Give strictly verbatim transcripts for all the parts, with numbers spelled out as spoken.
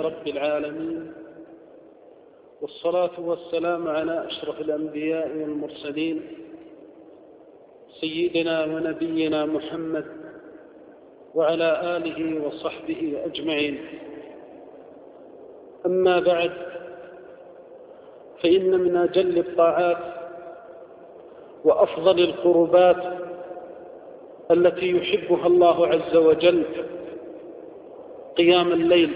رب العالمين، والصلاة والسلام على أشرف الأنبياء والمرسلين سيدنا ونبينا محمد وعلى آله وصحبه أجمعين. أما بعد، فإن من أجل الطاعات وأفضل القربات التي يحبها الله عز وجل قيام الليل،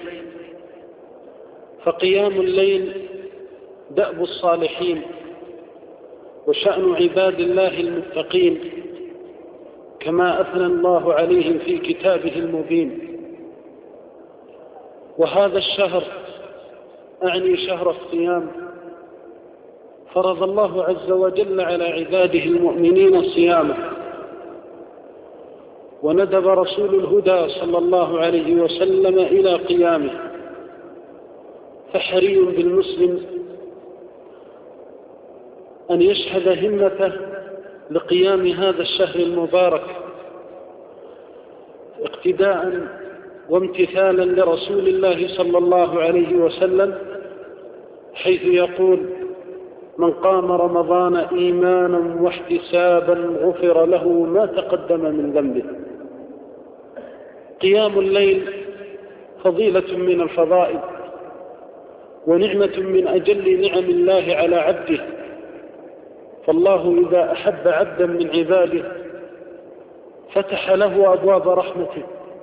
فقيام الليل دأب الصالحين وشأن عباد الله المتقين، كما أثنى الله عليهم في كتابه المبين. وهذا الشهر، أعني شهر الصيام، فرض الله عز وجل على عباده المؤمنين صيامه، وندب رسول الهدى صلى الله عليه وسلم إلى قيامه، فحري بالمسلم أن يشهد همته لقيام هذا الشهر المبارك اقتداء وامتثالا لرسول الله صلى الله عليه وسلم، حيث يقول: من قام رمضان إيمانا واحتسابا غفر له ما تقدم من ذنبه. قيام الليل فضيلة من الفضائل، ونعمة من أجل نعم الله على عبده، فالله إذا أحب عبدا من عباده فتح له أبواب رحمته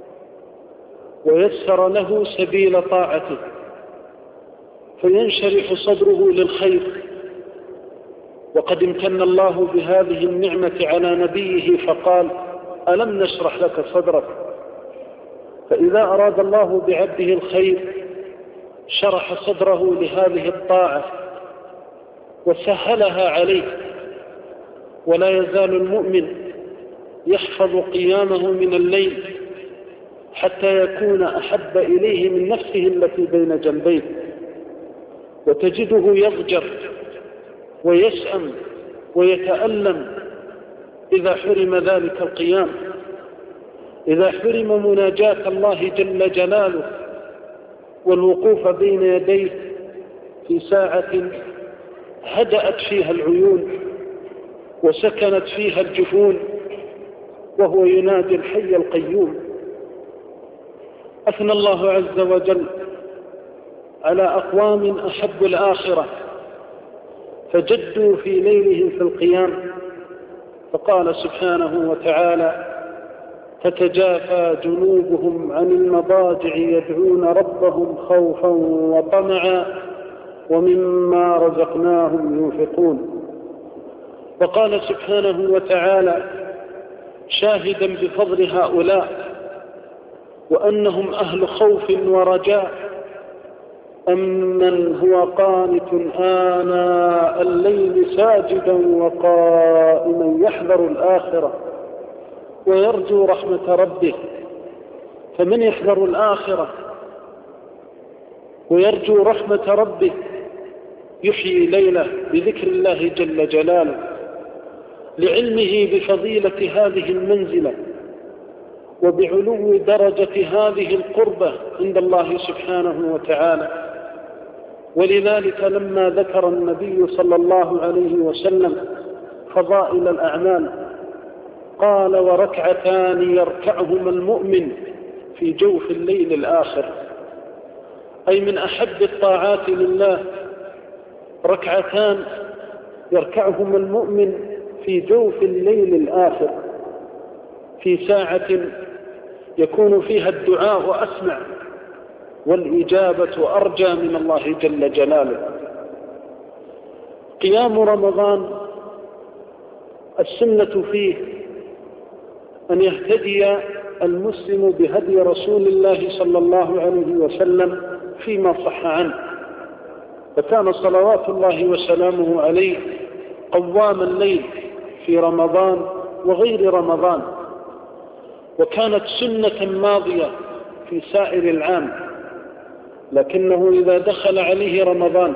ويسر له سبيل طاعته، فينشرح صدره للخير. وقد امتن الله بهذه النعمة على نبيه فقال: ألم نشرح لك صدرك؟ فإذا أراد الله بعبده الخير شرح صدره لهذه الطاعة وسهلها عليه. ولا يزال المؤمن يحفظ قيامه من الليل حتى يكون أحب إليه من نفسه التي بين جنبيه، وتجده يضجر ويسأم ويتألم إذا حرم ذلك القيام، إذا حرم مناجاة الله جل جلاله والوقوف بين يديه في ساعة هدأت فيها العيون وسكنت فيها الجفون وهو ينادي الحي القيوم. أثنى الله عز وجل على أقوام أحبوا الآخرة فجدوا في ليلهم في القيام، فقال سبحانه وتعالى: تتجافى جنوبهم عن المضاجع يدعون ربهم خوفا وطمعا ومما رزقناهم ينفقون. وقال سبحانه وتعالى شاهدا بفضل هؤلاء وأنهم أهل خوف ورجاء: أمن هو قانت آناء الليل ساجدا وقائما يحذر الآخرة ويرجو رحمة ربه. فمن يحذر الآخرة ويرجو رحمة ربه يحيي ليله بذكر الله جل جلاله، لعلمه بفضيلة هذه المنزلة وبعلو درجة هذه القربة عند الله سبحانه وتعالى. ولذلك لما ذكر النبي صلى الله عليه وسلم فضائل الأعمال قال: وركعتان يركعهما المؤمن في جوف الليل الآخر، أي من أحب الطاعات لله ركعتان يركعهما المؤمن في جوف الليل الآخر، في ساعة يكون فيها الدعاء أسمع والإجابة أرجى من الله جل جلاله. قيام رمضان السنة فيه أن يهتدي المسلم بهدي رسول الله صلى الله عليه وسلم فيما صح عنه، فكان صلوات الله وسلامه عليه قوام الليل في رمضان وغير رمضان، وكانت سنة ماضية في سائر العام، لكنه إذا دخل عليه رمضان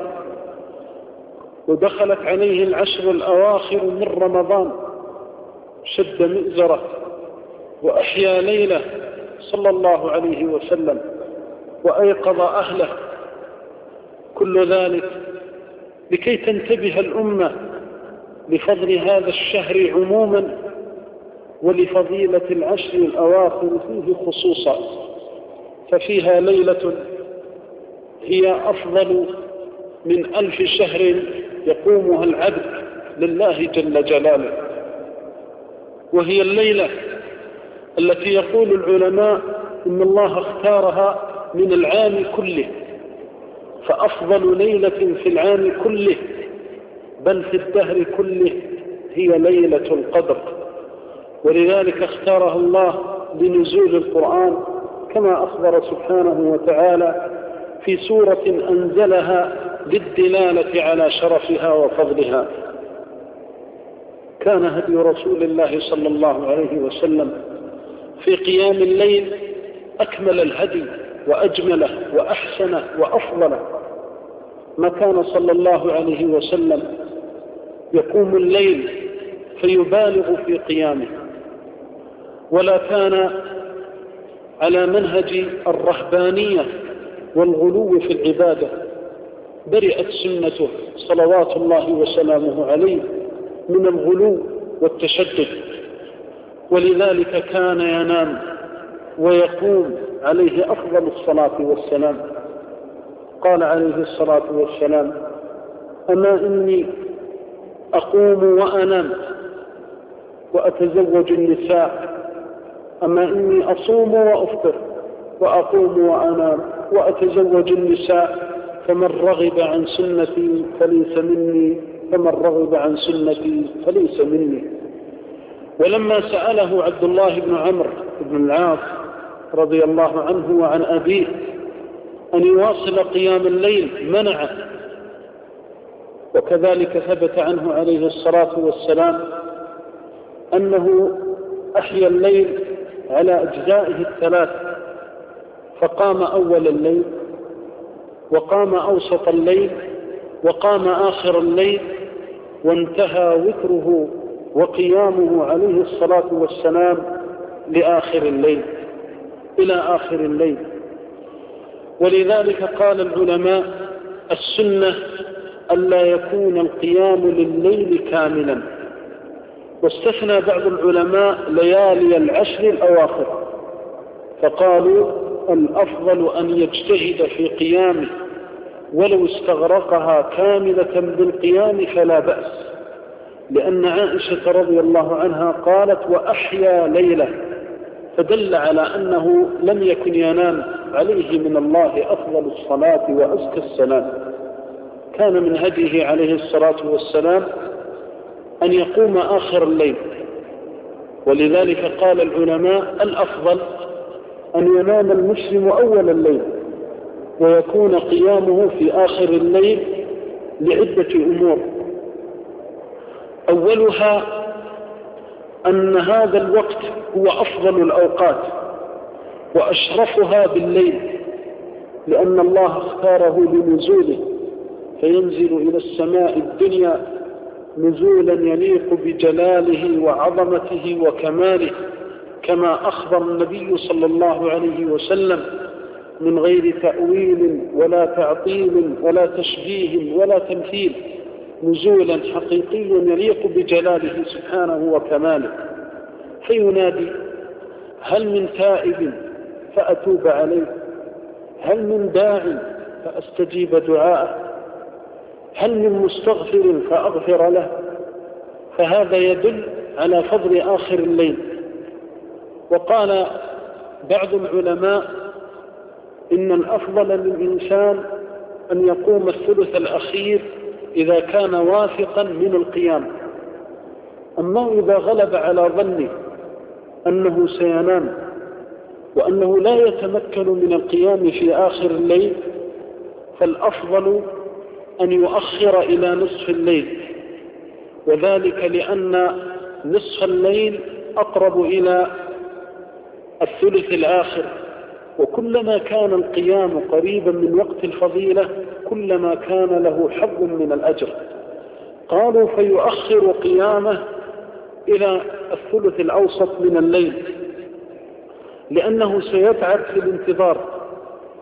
ودخلت عليه العشر الأواخر من رمضان شد مئزره وأحيا ليله صلى الله عليه وسلم وأيقظ أهله، كل ذلك لكي تنتبه الأمة لفضل هذا الشهر عموما ولفضيلة العشر الأواخر فيه خصوصا، ففيها ليلة هي أفضل من ألف شهر يقومها العبد لله جل جلاله، وهي الليلة التي يقول العلماء إن الله اختارها من العام كله، فأفضل ليلة في العام كله بل في الدهر كله هي ليلة القدر، ولذلك اختارها الله لنزول القرآن كما أخبر سبحانه وتعالى في سورة أنزلها للدلالة على شرفها وفضلها. كان هدي رسول الله صلى الله عليه وسلم في قيام الليل أكمل الهدي وأجمله وأحسنه وأفضله، ما كان صلى الله عليه وسلم يقوم الليل فيبالغ في قيامه، ولا كان على منهج الرهبانية والغلو في العبادة، برئت سنته صلوات الله وسلامه عليه من الغلو والتشدد، ولذلك كان ينام ويقوم عليه أفضل الصلاة والسلام. قال عليه الصلاة والسلام: أما إني أقوم وأنام وأتزوج النساء، أما إني أصوم وأفطر وأقوم وأنام وأتزوج النساء، فمن رغب عن سنتي فليس مني، فمن رغب عن سنتي فليس مني. ولما سأله عبد الله بن عمرو بن العاص رضي الله عنه وعن أبيه أن يواصل قيام الليل منعه، وكذلك ثبت عنه عليه الصلاة والسلام أنه أحيا الليل على أجزائه الثلاث، فقام أول الليل وقام أوسط الليل وقام آخر الليل، وانتهى وتره وقيامه عليه الصلاة والسلام لآخر الليل، إلى آخر الليل. ولذلك قال العلماء: السنة ألا يكون القيام لليل كاملا، واستثنى بعض العلماء ليالي العشر الأواخر، فقالوا الأفضل أن يجتهد في قيامه ولو استغرقها كاملة بالقيام فلا بأس، لأن عائشة رضي الله عنها قالت: وأحيا ليلة، فدل على أنه لم يكن ينام، عليه من الله أفضل الصلاة وأزكى السلام. كان من هديه عليه الصلاة والسلام أن يقوم آخر الليل، ولذلك قال العلماء: الأفضل أن ينام المسلم أول الليل ويكون قيامه في آخر الليل لعدة أمور. أولها أن هذا الوقت هو أفضل الأوقات وأشرفها بالليل، لأن الله اختاره لنزوله، فينزل إلى السماء الدنيا نزولا يليق بجلاله وعظمته وكماله، كما أخبر النبي صلى الله عليه وسلم من غير تأويل ولا تعطيل ولا تشبيه ولا تمثيل، نزولا حقيقيا يليق بجلاله سبحانه وكماله. فينادي: هل من تائب فأتوب عليه؟ هل من داع فأستجيب دعاءه؟ هل من مستغفر فأغفر له؟ فهذا يدل على فضل آخر الليل. وقال بعض العلماء: إن الأفضل للإنسان أن يقوم الثلث الأخير إذا كان واثقا من القيام، أما إذا غلب على ظنه أنه سينام وأنه لا يتمكن من القيام في آخر الليل، فالأفضل أن يؤخر إلى نصف الليل، وذلك لأن نصف الليل أقرب إلى الثلث الآخر، وكلما كان القيام قريبا من وقت الفضيلة كلما كان له حظ من الأجر. قالوا: فيؤخر قيامه إلى الثلث الأوسط من الليل، لأنه سيتعب في الانتظار،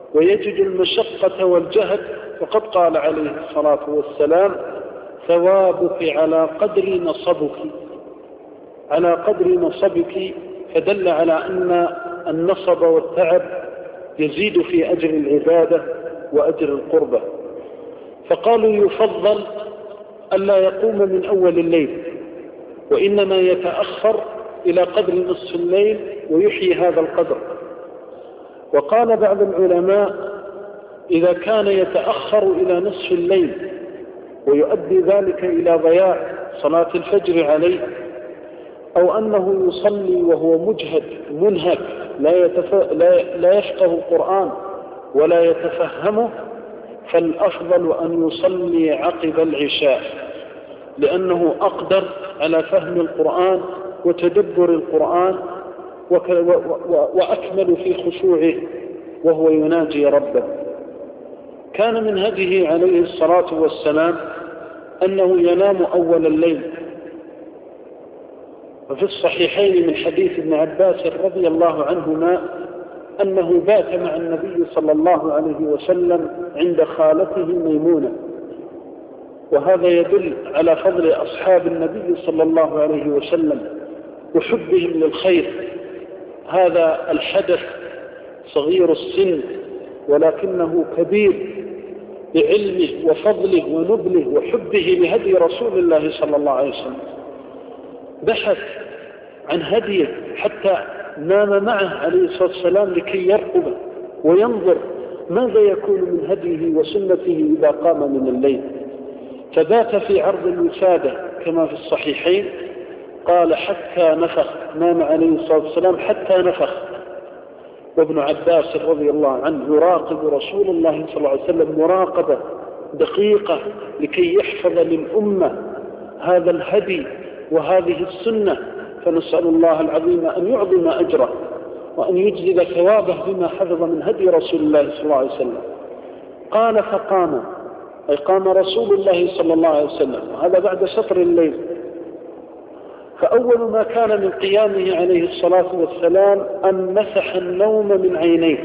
ويجد المشقة والجهد، فقد قال عليه الصلاة والسلام: ثوابك على قدر نصبك، على قدر نصبك، فدل على أن النصب والتعب يزيد في أجر العبادة وأجر القربة. فقالوا يفضل ألا يقوم من أول الليل، وإنما يتأخر إلى قدر نصف الليل ويحيي هذا القدر. وقال بعض العلماء: إذا كان يتأخر إلى نصف الليل ويؤدي ذلك إلى ضياع صلاة الفجر عليه، أو أنه يصلي وهو مجهد منهك لا, يتف... لا... لا يفقه القرآن ولا يتفهمه، فالأفضل أن يصلي عقب العشاء، لأنه أقدر على فهم القرآن وتدبر القرآن وك... و... و... وأكمل في خشوعه وهو يناجي ربه. كان من هديه عليه الصلاة والسلام أنه ينام أول الليل. وفي الصحيحين من حديث ابن عباس رضي الله عنهما أنه بات مع النبي صلى الله عليه وسلم عند خالته ميمونة، وهذا يدل على فضل أصحاب النبي صلى الله عليه وسلم وحبهم للخير. هذا الحدث صغير السن ولكنه كبير بعلمه وفضله ونبله وحبه لهدي رسول الله صلى الله عليه وسلم. بحث عن هديه حتى نام معه عليه الصلاة والسلام لكي يرقبه وينظر ماذا يكون من هديه وسنته إذا قام من الليل. فبات في عرض الوسادة كما في الصحيحين، قال: حتى نفخ، نام عليه الصلاة والسلام حتى نفخ. وابن عباس رضي الله عنه يراقب رسول الله صلى الله عليه وسلم مراقبة دقيقة لكي يحفظ للأمة هذا الهدي وهذه السنة. فنسأل الله العظيم أن يعظم أجره وأن يجزل ثوابه بما حفظ من هدي رسول الله صلى الله عليه وسلم. قال: فقام، أي قام رسول الله صلى الله عليه وسلم، وهذا بعد شطر الليل. فأول ما كان من قيامه عليه الصلاة والسلام أن مسح النوم من عينيه،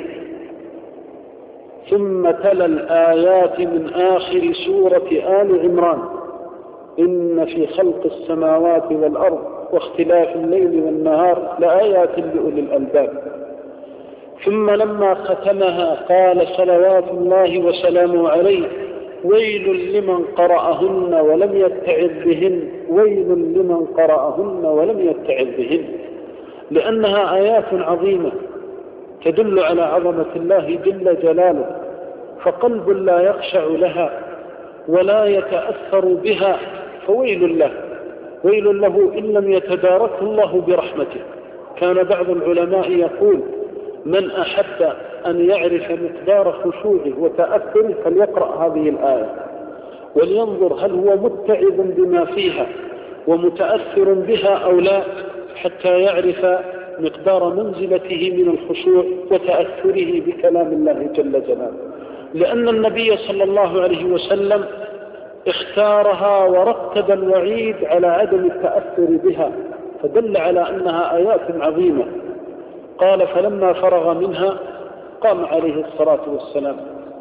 ثم تلا الآيات من آخر سورة آل عمران: إن في خلق السماوات والأرض واختلاف الليل والنهار لآيات لأولي الألباب. ثم لما ختمها قال صلوات الله وسلامه عليه: ويل لمن قرأهن ولم يتعظ بهن، ويل لمن قرأهن ولم يتعظ بهن، لأنها آيات عظيمة تدل على عظمة الله جل جلاله، فقلب لا يخشع لها ولا يتأثر بها فويل له، ويل له إن لم يتداركه الله برحمته. كان بعض العلماء يقول: من أحب أن يعرف مقدار خشوعه وتأثره فليقرأ هذه الآية ولينظر هل هو متعظ بما فيها ومتأثر بها أو لا، حتى يعرف مقدار منزلته من الخشوع وتأثره بكلام الله جل جلاله. لأن النبي صلى الله عليه وسلم اختارها ورتب الوعيد على عدم التأثر بها، فدل على أنها آيات عظيمة. قال: فلما فرغ منها قام عليه الصلاة والسلام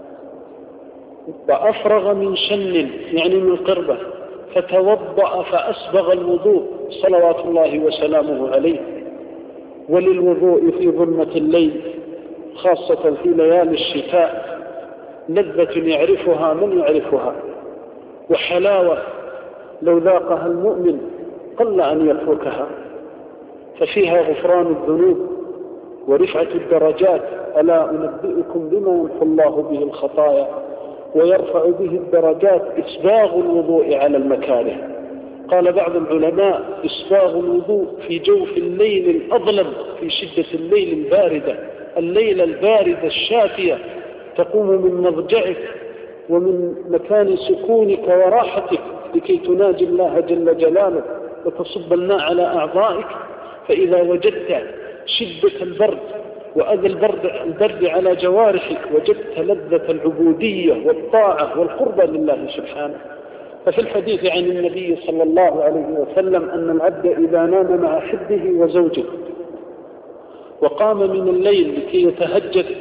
وأفرغ من شن، يعني من قربة، فتوضأ فأسبغ الوضوء صلوات الله وسلامه عليه. وللوضوء في ظلمة الليل خاصة في ليالي الشتاء لذة يعرفها من يعرفها، وحلاوة لو ذاقها المؤمن قل أن يتركها، ففيها غفران الذنوب ورفعة الدرجات. ألا أنبئكم بما يمحو الله به الخطايا ويرفع به الدرجات؟ إسباغ الوضوء على المكاره. قال بعض العلماء: إسباغ الوضوء في جوف الليل الأظلم، في شدة الليل الباردة، الليلة الباردة الشاتية، تقوم من مضجعك ومن مكان سكونك وراحتك لكي تناجي الله جل جلاله وتصب الماء على أعضائك، فإذا وجدت شدة البرد وأذى البرد, البرد على جوارحك وجدت لذة العبودية والطاعة والقربة لله سبحانه. ففي الحديث عن النبي صلى الله عليه وسلم أن العبد إذا نام مع حبه وزوجه وقام من الليل لكي يتهجد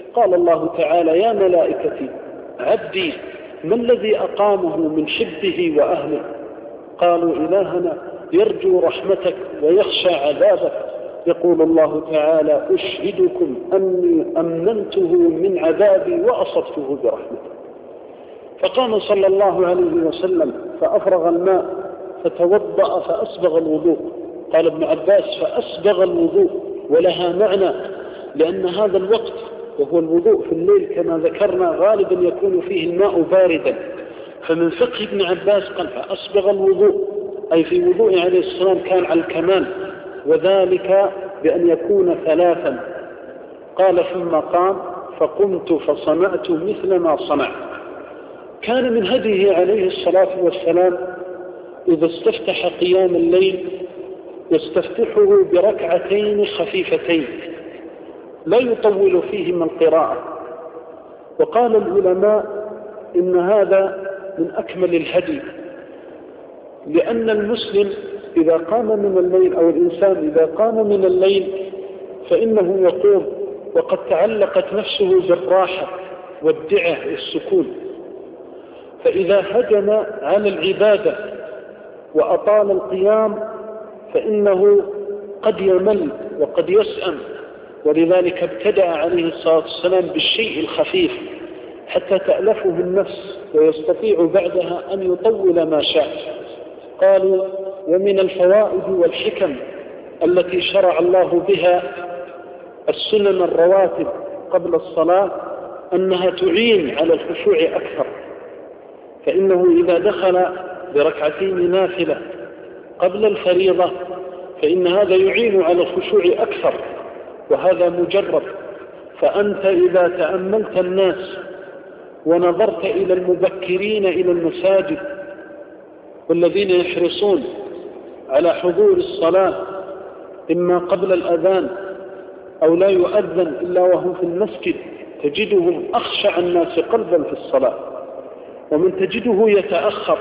قال الله تعالى: يا ملائكتي عبدي ما الذي أقامه من حبه وأهله؟ قالوا: إلهنا يرجو رحمتك ويخشى عذابك. يقول الله تعالى: أشهدكم أني أمننته من عذابي وأصبته برحمتي. فقام صلى الله عليه وسلم فأفرغ الماء فتوضأ فأسبغ الوضوء. قال ابن عباس: فأسبغ الوضوء، ولها معنى، لأن هذا الوقت وهو الوضوء في الليل كما ذكرنا غالبا يكون فيه الماء باردا، فمن فقه ابن عباس قال: فأسبغ الوضوء، أي في وضوء عليه السلام كان على الكمال، وذلك بأن يكون ثلاثا. قال: ثم قام فقمت فصنعت مثل ما صنع. كان من هديه عليه الصلاة والسلام إذا استفتح قيام الليل يستفتحه بركعتين خفيفتين لا يطول فيهما القراءة. وقال العلماء إن هذا من أكمل الهدي، لأن المسلم إذا قام من الليل أو الإنسان إذا قام من الليل فإنه يقوم وقد تعلقت نفسه بالراحة والدعة والسكون، فإذا هجم على العبادة وأطال القيام فإنه قد يمل وقد يسأم، ولذلك ابتدأ عليه الصلاة والسلام بالشيء الخفيف حتى تألفه النفس ويستطيع بعدها أن يطول ما شاء. قالوا: ومن الفوائد والحكم التي شرع الله بها السنن الرواتب قبل الصلاة أنها تعين على الخشوع أكثر، فإنه إذا دخل بركعتين نافلة قبل الفريضة فإن هذا يعين على الخشوع أكثر، وهذا مجرب. فأنت إذا تأملت الناس ونظرت إلى المبكرين إلى المساجد والذين يحرصون على حضور الصلاة إما قبل الأذان أو لا يؤذن إلا وهم في المسجد، تجدهم أخشع الناس قلبا في الصلاة. ومن تجده يتأخر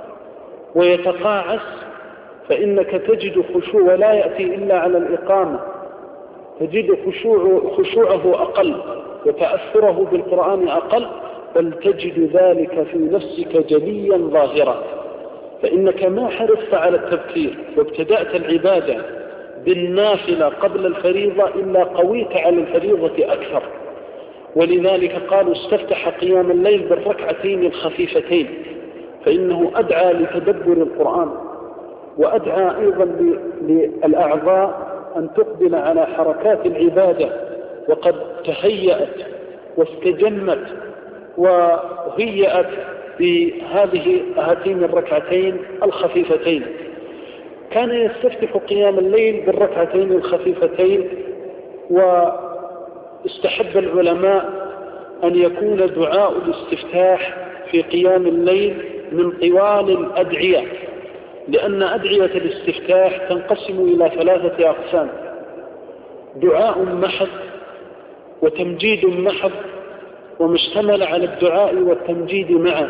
ويتقاعس فإنك تجد خشوع ولا يأتي إلا على الإقامة، تجد خشوع خشوعه أقل وتأثره بالقرآن أقل، بل تجد ذلك في نفسك جليا ظاهرا، فإنك ما حرصت على التبكير وابتدأت العبادة بالنافلة قبل الفريضة إلا قويت على الفريضة أكثر. ولذلك قالوا: استفتح قيام الليل بالركعتين الخفيفتين، فإنه أدعى لتدبر القرآن، وأدعى أيضا للأعضاء أن تقبل على حركات العبادة وقد تهيأت واستجمت وهيأت بهذه هاتين الركعتين الخفيفتين. كان يستفتح قيام الليل بالركعتين الخفيفتين، واستحب العلماء أن يكون دعاء الاستفتاح في قيام الليل من طوال الأدعية، لأن أدعية الاستفتاح تنقسم إلى ثلاثة أقسام: دعاء محض وتمجيد محض ومشتمل على الدعاء والتمجيد معا.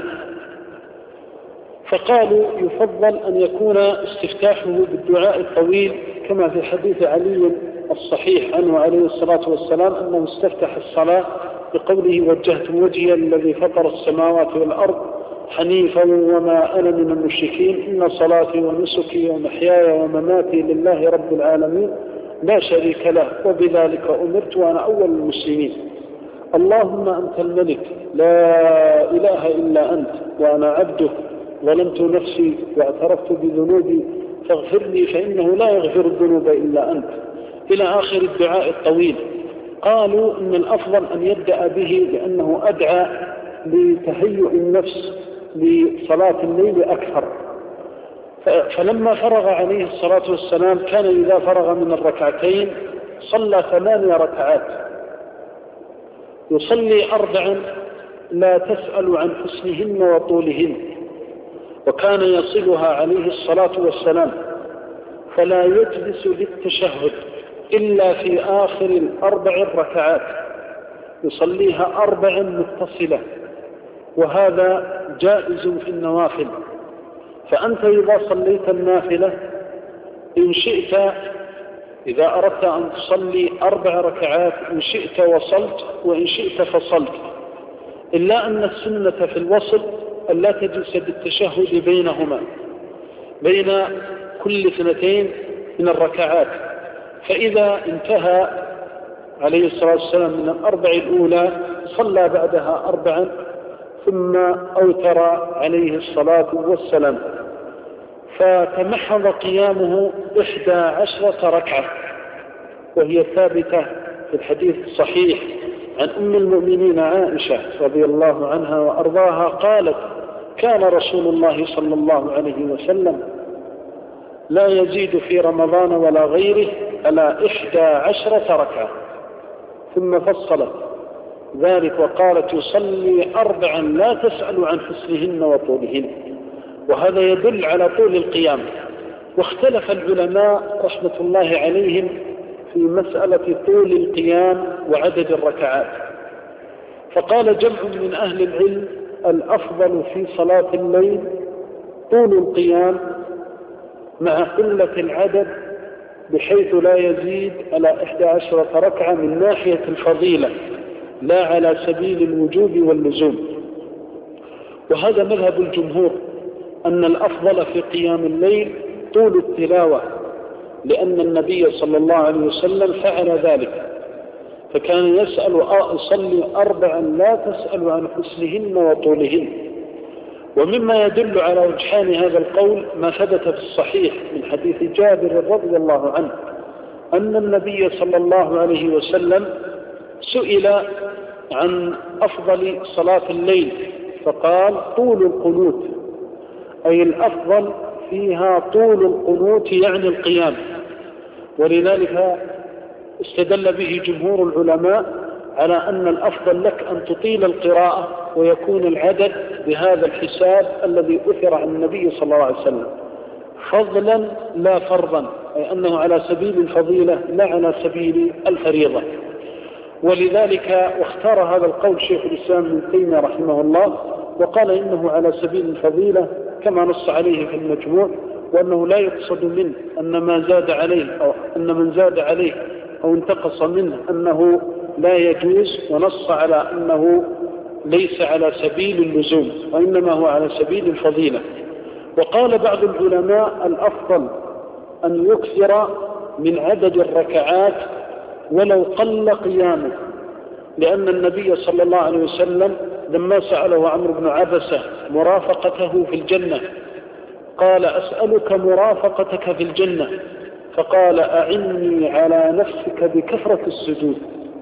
فقالوا يفضل أن يكون استفتاحه بالدعاء الطويل كما في حديث علي الصحيح عنه عليه الصلاة والسلام أنه استفتح الصلاة بقوله: وجهت وجهي الذي فطر السماوات والأرض حنيفا وما أنا من المشركين، إن صلاتي ونسكي ومحياي ومماتي لله رب العالمين لا شريك له وبذلك أمرت وأنا أول المسلمين. اللهم أنت الملك لا إله إلا أنت وأنا عبدك ظلمت نفسي واعترفت بذنوبي فاغفر لي فإنه لا يغفر الذنوب إلا أنت، إلى آخر الدعاء الطويل. قالوا إن الأفضل أن يبدأ به لأنه أدعى لتهيئ النفس لصلاة الليل أكثر. فلما فرغ عليه الصلاة والسلام كان إذا فرغ من الركعتين صلى ثمانية ركعات، يصلي أربعا لا تسأل عن حسنهن وطولهن، وكان يصلها عليه الصلاة والسلام، فلا يجلس للتشهد إلا في آخر الأربع الركعات، يصليها أربع متصلة، وهذا جائز في النوافل. فأنت إذا صليت النافلة إن شئت إذا أردت أن تصلي أربع ركعات إن شئت وصلت وإن شئت فصلت، إلا أن السنة في الوصل أن لا تجلس بالتشهد بينهما بين كل اثنتين من الركعات. فإذا انتهى عليه الصلاة والسلام من الأربع الأولى صلى بعدها أربعا ثم أوتر عليه الصلاة والسلام، فتمحض قيامه إحدى عشرة ركعة، وهي ثابتة في الحديث الصحيح عن أم المؤمنين عائشة رضي الله عنها وأرضاها قالت: كان رسول الله صلى الله عليه وسلم لا يزيد في رمضان ولا غيره على إحدى عشرة ركعة، ثم فصلت ذلك وقالت: يصلي أربعا لا تسأل عن حسنهن وطولهن. وهذا يدل على طول القيام. واختلف العلماء رحمة الله عليهم في مسألة طول القيام وعدد الركعات، فقال جمع من أهل العلم: الأفضل في صلاة الليل طول القيام مع قلة العدد بحيث لا يزيد على إحدى عشرة ركعة من ناحية الفضيلة، لا على سبيل الوجوب واللزوم. وهذا مذهب الجمهور، أن الأفضل في قيام الليل طول التلاوة، لأن النبي صلى الله عليه وسلم فعل ذلك، فكان يسأل: أصلي أربعا لا تسأل عن حسنهن وطولهن. ومما يدل على وجحان هذا القول ما ثبت في الصحيح من حديث جابر رضي الله عنه أن النبي صلى الله عليه وسلم سئل عن أفضل صلاة الليل فقال: طول القنوت، أي الأفضل فيها طول القنوت يعني القيام. ولذلك استدل به جمهور العلماء على أن الأفضل لك أن تطيل القراءة ويكون العدد بهذا الحساب الذي أثر عن النبي صلى الله عليه وسلم، فضلا لا فرضا، أي أنه على سبيل الفضيلة لا على سبيل الفريضة. ولذلك واختار هذا القول شيخ الإسلام ابن تيمية رحمه الله، وقال إنه على سبيل الفضيلة كما نص عليه في المجموع، وأنه لا يقصد منه أن ما زاد عليه أو أن من زاد عليه أو انتقص منه أنه لا يجوز، ونص على أنه ليس على سبيل اللزوم وإنما هو على سبيل الفضيلة. وقال بعض العلماء: الأفضل أن يكثر من عدد الركعات ولو قل قيامه، لأن النبي صلى الله عليه وسلم لما سأله عمرو بن عبسة مرافقته في الجنة قال: أسألك مرافقتك في الجنة، فقال: أعني على نفسك بكثرة السجود.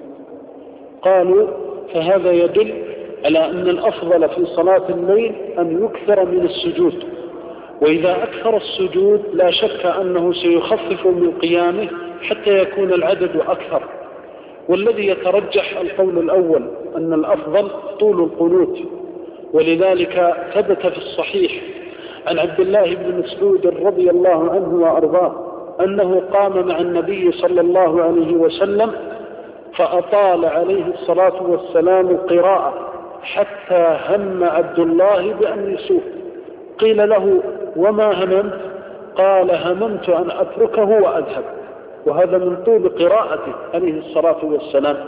قالوا: فهذا يدل على أن الأفضل في صلاة الليل أن يكثر من السجود، وإذا أكثر السجود لا شك أنه سيخفف من قيامه حتى يكون العدد أكثر. والذي يترجح القول الأول أن الأفضل طول القنوت، ولذلك ثبت في الصحيح عن عبد الله بن مسعود رضي الله عنه وأرضاه أنه قام مع النبي صلى الله عليه وسلم فأطال عليه الصلاة والسلام القراءة حتى هم عبد الله بأن يسوق. قيل له: وما هممت؟ قال: هممت أن أتركه وأذهب. وهذا من طول قراءته عليه الصلاة والسلام.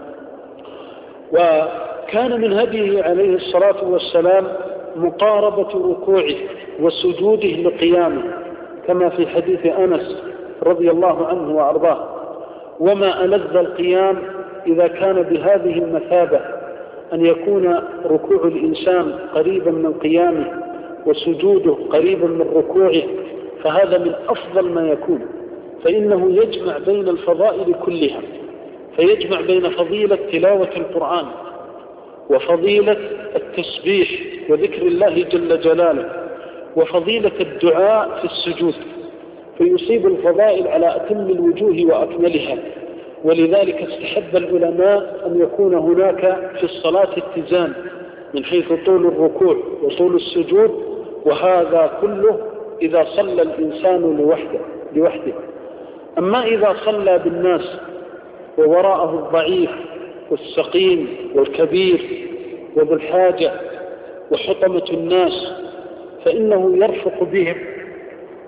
وكان من هديه عليه الصلاة والسلام مقاربة ركوعه وسجوده لقيامه، كما في حديث أنس رضي الله عنه وأرضاه: وما ألذ القيام إذا كان بهذه المثابة، أن يكون ركوع الإنسان قريبا من قيامه وسجوده قريبا من ركوعه، فهذا من أفضل ما يكون، فإنه يجمع بين الفضائل كلها، فيجمع بين فضيلة تلاوة القرآن وفضيلة التسبيح وذكر الله جل جلاله وفضيلة الدعاء في السجود، فيصيب الفضائل على أتم الوجوه وأكملها. ولذلك استحب العلماء أن يكون هناك في الصلاة اتزان من حيث طول الركوع وطول السجود، وهذا كله إذا صلى الإنسان لوحده لوحده. أما إذا صلى بالناس ووراءه الضعيف والسقيم والكبير وذو الحاجة وحطمة الناس، فإنه يرفق بهم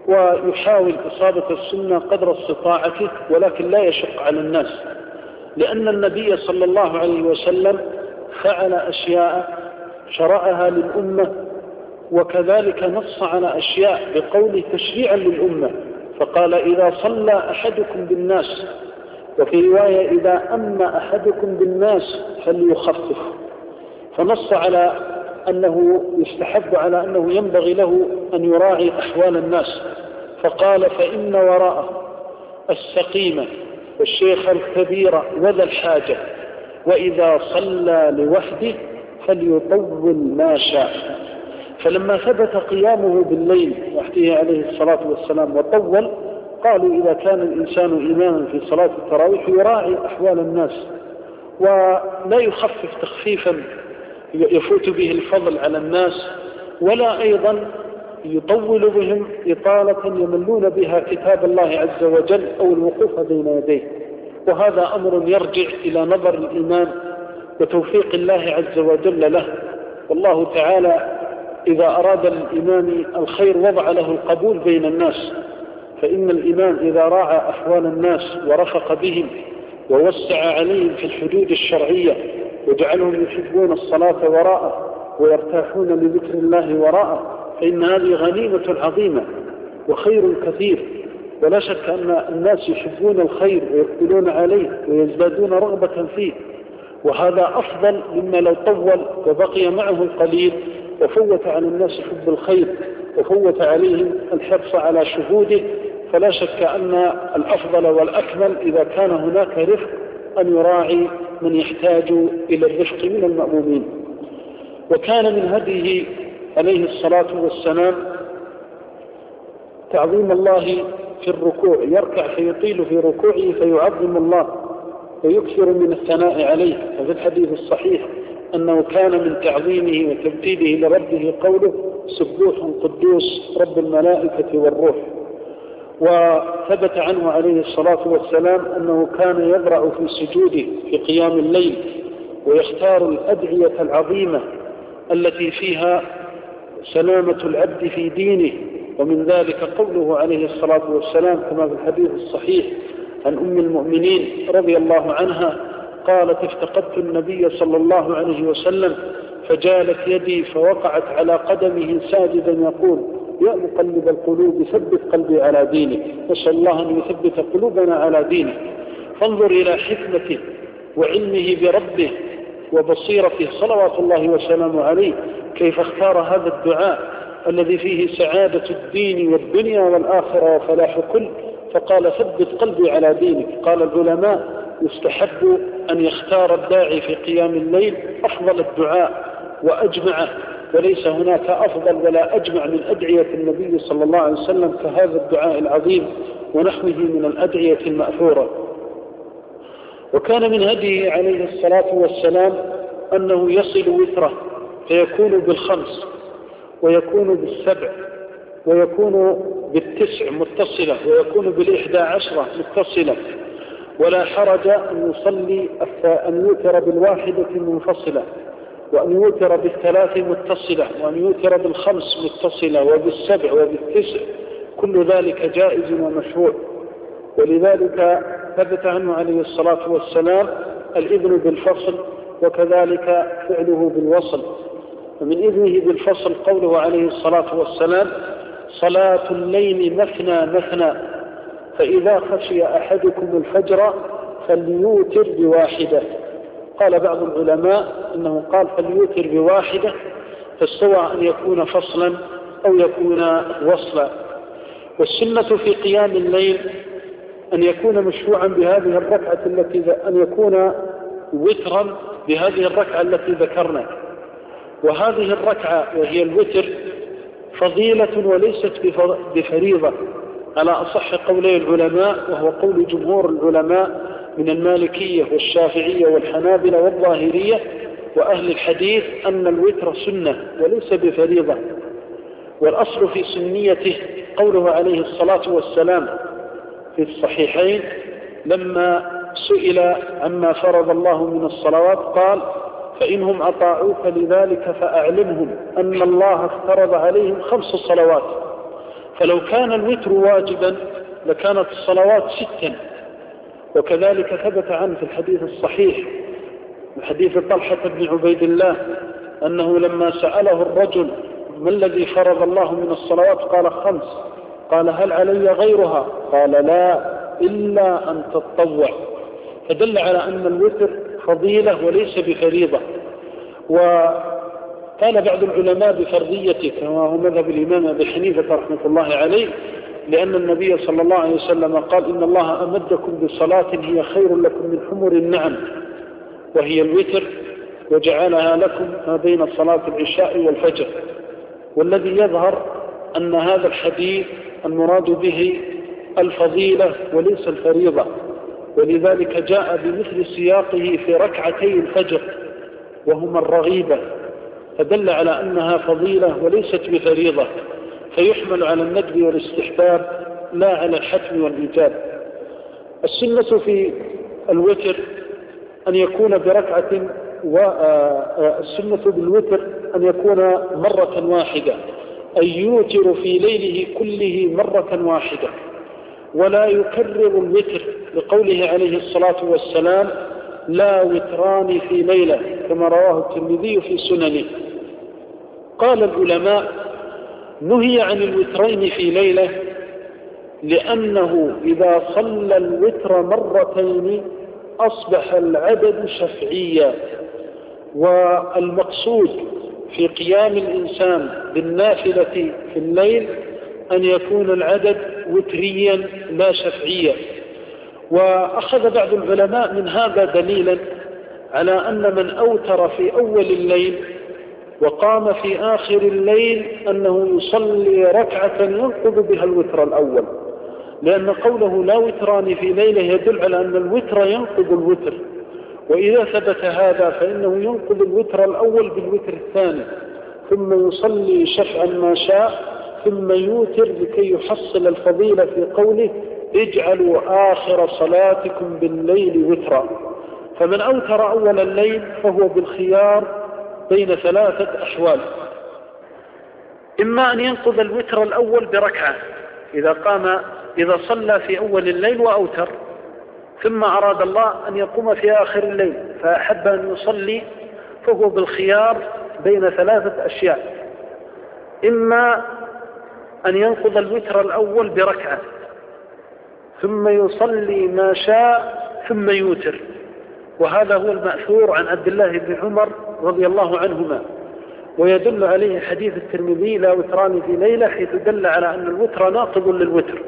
ويحاول إصابة السنة قدر استطاعته، ولكن لا يشق على الناس، لأن النبي صلى الله عليه وسلم فعل أشياء شرعها للأمة، وكذلك نص على أشياء بقوله تشريعا للأمة، فقال إذا صلى أحدكم بالناس، وفي رواية إذا أما أحدكم بالناس فليخفف، فنص على أنه يستحب على أنه ينبغي له أن يراعي أحوال الناس، فقال فإن وراءه السقيمة والشيخ الكبير وذا الحاجة، وإذا صلى لوحده فليطول ما شاء. فلما ثبت قيامه بالليل وحده عليه الصلاة والسلام وطول، قالوا إذا كان الإنسان إماما في صلاة التراويح يراعي أحوال الناس ولا يخفف تخفيفا يفوت به الفضل على الناس، ولا أيضا يطول بهم إطالة يملون بها كتاب الله عز وجل أو الوقوف بين يديه. وهذا أمر يرجع إلى نظر الإمام وتوفيق الله عز وجل له، والله تعالى إذا أراد الإمام الخير وضع له القبول بين الناس، فإن الإمام إذا راعى أحوال الناس ورفق بهم ووسع عليهم في الحدود الشرعية وجعلهم يحبون الصلاة وراءه ويرتاحون لذكر الله وراءه، فإن هذه غنيمة عظيمة وخير كثير، ولا شك أن الناس يحبون الخير ويقبلون عليه ويزدادون رغبة فيه، وهذا أفضل مما لو طول وبقي معه القليل وفوت على الناس حب الخير وفوت عليهم الحرص على شهوده. فلا شك أن الأفضل والأكمل إذا كان هناك رفق أن يراعي من يحتاج إلى الرفق من المأمومين. وكان من هديه عليه الصلاة والسلام تعظيم الله في الركوع، يركع فيطيل في ركوعه فيعظم الله ويكثر من الثناء عليه. وفي الحديث الصحيح أنه كان من تعظيمه وتمثيله لربه قوله سبوح قدوس رب الملائكة والروح. وثبت عنه عليه الصلاة والسلام أنه كان يبرأ في سجوده في قيام الليل ويختار الأدعية العظيمة التي فيها سلامة العبد في دينه، ومن ذلك قوله عليه الصلاة والسلام كما في الحديث الصحيح عن أم المؤمنين رضي الله عنها قالت افتقدت النبي صلى الله عليه وسلم فجالت يدي فوقعت على قدمه ساجدا يقول يا مقلب القلوب ثبت قلبي على دينك، نسأل الله أن يثبت قلوبنا على دينه. فانظر إلى حكمته وعلمه بربه وبصيرته صلوات الله وسلامه عليه كيف اختار هذا الدعاء الذي فيه سعادة الدين والدنيا والآخرة وفلاح كل، فقال ثبت قلبي على دينك. قال العلماء يستحب أن يختار الداعي في قيام الليل أفضل الدعاء وأجمعه، وليس هناك أفضل ولا أجمع من أدعية النبي صلى الله عليه وسلم كهذا الدعاء العظيم ونحوه من الأدعية المأثورة. وكان من هديه عليه الصلاة والسلام أنه يصل وتره فيكون بالخمس ويكون بالسبع ويكون بالتسع متصلة ويكون بالإحدى عشرة متصلة، ولا حرج أن يصلي أن يوتر بالواحدة منفصلة وأن يوتر بالثلاث متصلة وأن يوتر بالخمس متصلة وبالسبع وبالتسع، كل ذلك جائز ومشروع. ولذلك ثبت عنه عليه الصلاة والسلام الإذن بالفصل وكذلك فعله بالوصل. ومن إذنه بالفصل قوله عليه الصلاة والسلام صلاة الليل مثنى مثنى فإذا خشي أحدكم الفجر فليوتر بواحدة. قال بعض العلماء إنه قال فليوتر بواحدة، فاستوى أن يكون فصلا أو يكون وصلا. والسنة في قيام الليل أن يكون مشروعا بهذه الركعة التي أن يكون وترا بهذه الركعة التي ذكرنا. وهذه الركعة وهي الوتر فضيلة وليست بفريضة على أصح قولي العلماء، وهو قول جمهور العلماء من المالكية والشافعية والحنابلة والظاهرية وأهل الحديث أن الوتر سنة وليس بفريضة. والأصل في سنيته قوله عليه الصلاة والسلام في الصحيحين لما سئل عما فرض الله من الصلوات قال فإنهم أطاعوك لذلك فأعلمهم أن الله افترض عليهم خمس صلوات، فلو كان الوتر واجبا لكانت الصلوات ستا. وكذلك ثبت عنه في الحديث الصحيح من حديث طلحة بن عبيد الله أنه لما سأله الرجل ما الذي فرض الله من الصلوات قال خمس، قال هل علي غيرها؟ قال لا إلا أن تتطوع. فدل على أن الوتر فضيلة وليس بفريضة. وقال بعض العلماء بفرضيته كما هو مذهب الإمام أبي حنيفة رحمة الله عليه، لأن النبي صلى الله عليه وسلم قال إن الله أمدكم بصلاة هي خير لكم من حمر النعم، وهي الوتر، وجعلها لكم ما بين صلاة العشاء والفجر. والذي يظهر أن هذا الحديث المراد به الفضيلة وليس الفريضة، ولذلك جاء بمثل سياقه في ركعتي الفجر وهما الرغيبة، فدل على أنها فضيلة وليست بفريضة، فيحمل على الندب والاستحباب لا على الحتم والإيجاب. السنة في الوتر أن يكون بركعة، والسنة بالوتر أن يكون مرة واحدة، أن يوتر في ليله كله مرة واحدة، ولا يكرر الوتر لقوله عليه الصلاة والسلام لا وتران في ليلة كما رواه الترمذي في سننه. قال العلماء نهي عن الوترين في ليلة لأنه إذا صلى الوتر مرتين أصبح العدد شفعيا، والمقصود في قيام الإنسان بالنافلة في الليل أن يكون العدد وتريا لا شفعيا. وأخذ بعض العلماء من هذا دليلا على أن من أوتر في أول الليل وقام في آخر الليل أنه يصلي ركعة ينقض بها الوتر الأول، لأن قوله لا وتران في ليلة يدل على أن الوتر ينقض الوتر، وإذا ثبت هذا فإنه ينقض الوتر الأول بالوتر الثاني، ثم يصلي شفعا ما شاء ثم يوتر لكي يحصل الفضيلة في قوله اجعلوا آخر صلاتكم بالليل وترا. فمن أوتر أول الليل فهو بالخيار بين ثلاثة أحوال: إما أن ينقض الوتر الأول بركعة إذا قام إذا صلى في أول الليل وأوتر، ثم أراد الله أن يقوم في آخر الليل فأحب أن يصلي، فهو بالخيار بين ثلاثة أشياء: إما أن ينقض الوتر الأول بركعة ثم يصلي ما شاء ثم يوتر، وهذا هو المأثور عن عبد الله بن عمر رضي الله عنهما، ويدل عليه حديث الترمذي لا وتران في ليلة، حيث دل على أن الوتر ناقض للوتر.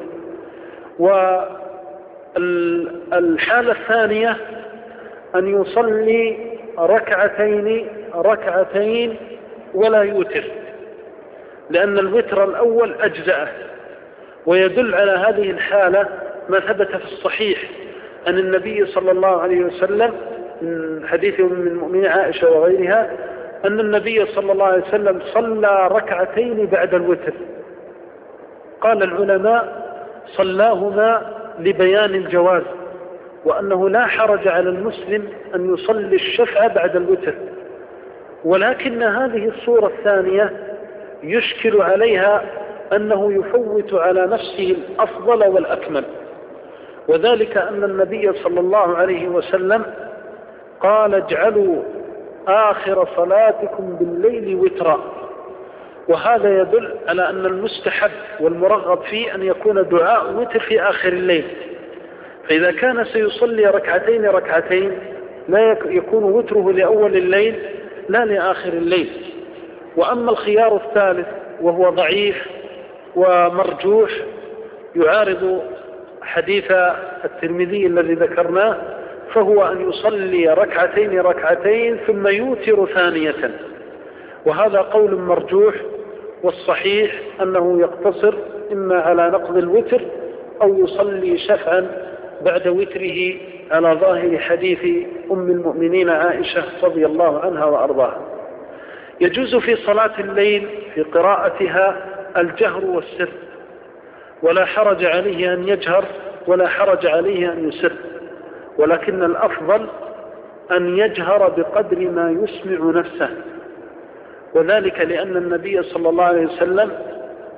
والحالة الثانية أن يصلي ركعتين ركعتين ولا يوتر، لأن الوتر الأول أجزأه. ويدل على هذه الحالة ما ثبت في الصحيح أن النبي صلى الله عليه وسلم من حديث من المؤمنين عائشة وغيرها أن النبي صلى الله عليه وسلم صلى ركعتين بعد الوتر. قال العلماء صلاهما لبيان الجواز، وأنه لا حرج على المسلم أن يصلي الشفع بعد الوتر، ولكن هذه الصورة الثانية يشكل عليها أنه يفوت على نفسه الأفضل والأكمل، وذلك أن النبي صلى الله عليه وسلم قال اجعلوا آخر صلاتكم بالليل وترا، وهذا يدل على أن المستحب والمرغب فيه أن يكون دعاء وتر في آخر الليل. فإذا كان سيصلي ركعتين ركعتين لا يكون وتره لأول الليل لا لآخر الليل. وأما الخيار الثالث وهو ضعيف ومرجوح يعارض حديث الترمذي الذي ذكرناه، فهو أن يصلي ركعتين ركعتين ثم يوتر ثانية، وهذا قول مرجوح، والصحيح أنه يقتصر إما على نقض الوتر أو يصلي شفعا بعد وتره على ظاهر حديث أم المؤمنين عائشة رضي الله عنها وأرضاها. يجوز في صلاة الليل في قراءتها الجهر والسر، ولا حرج عليه أن يجهر ولا حرج عليه أن يسر، ولكن الأفضل أن يجهر بقدر ما يسمع نفسه، وذلك لأن النبي صلى الله عليه وسلم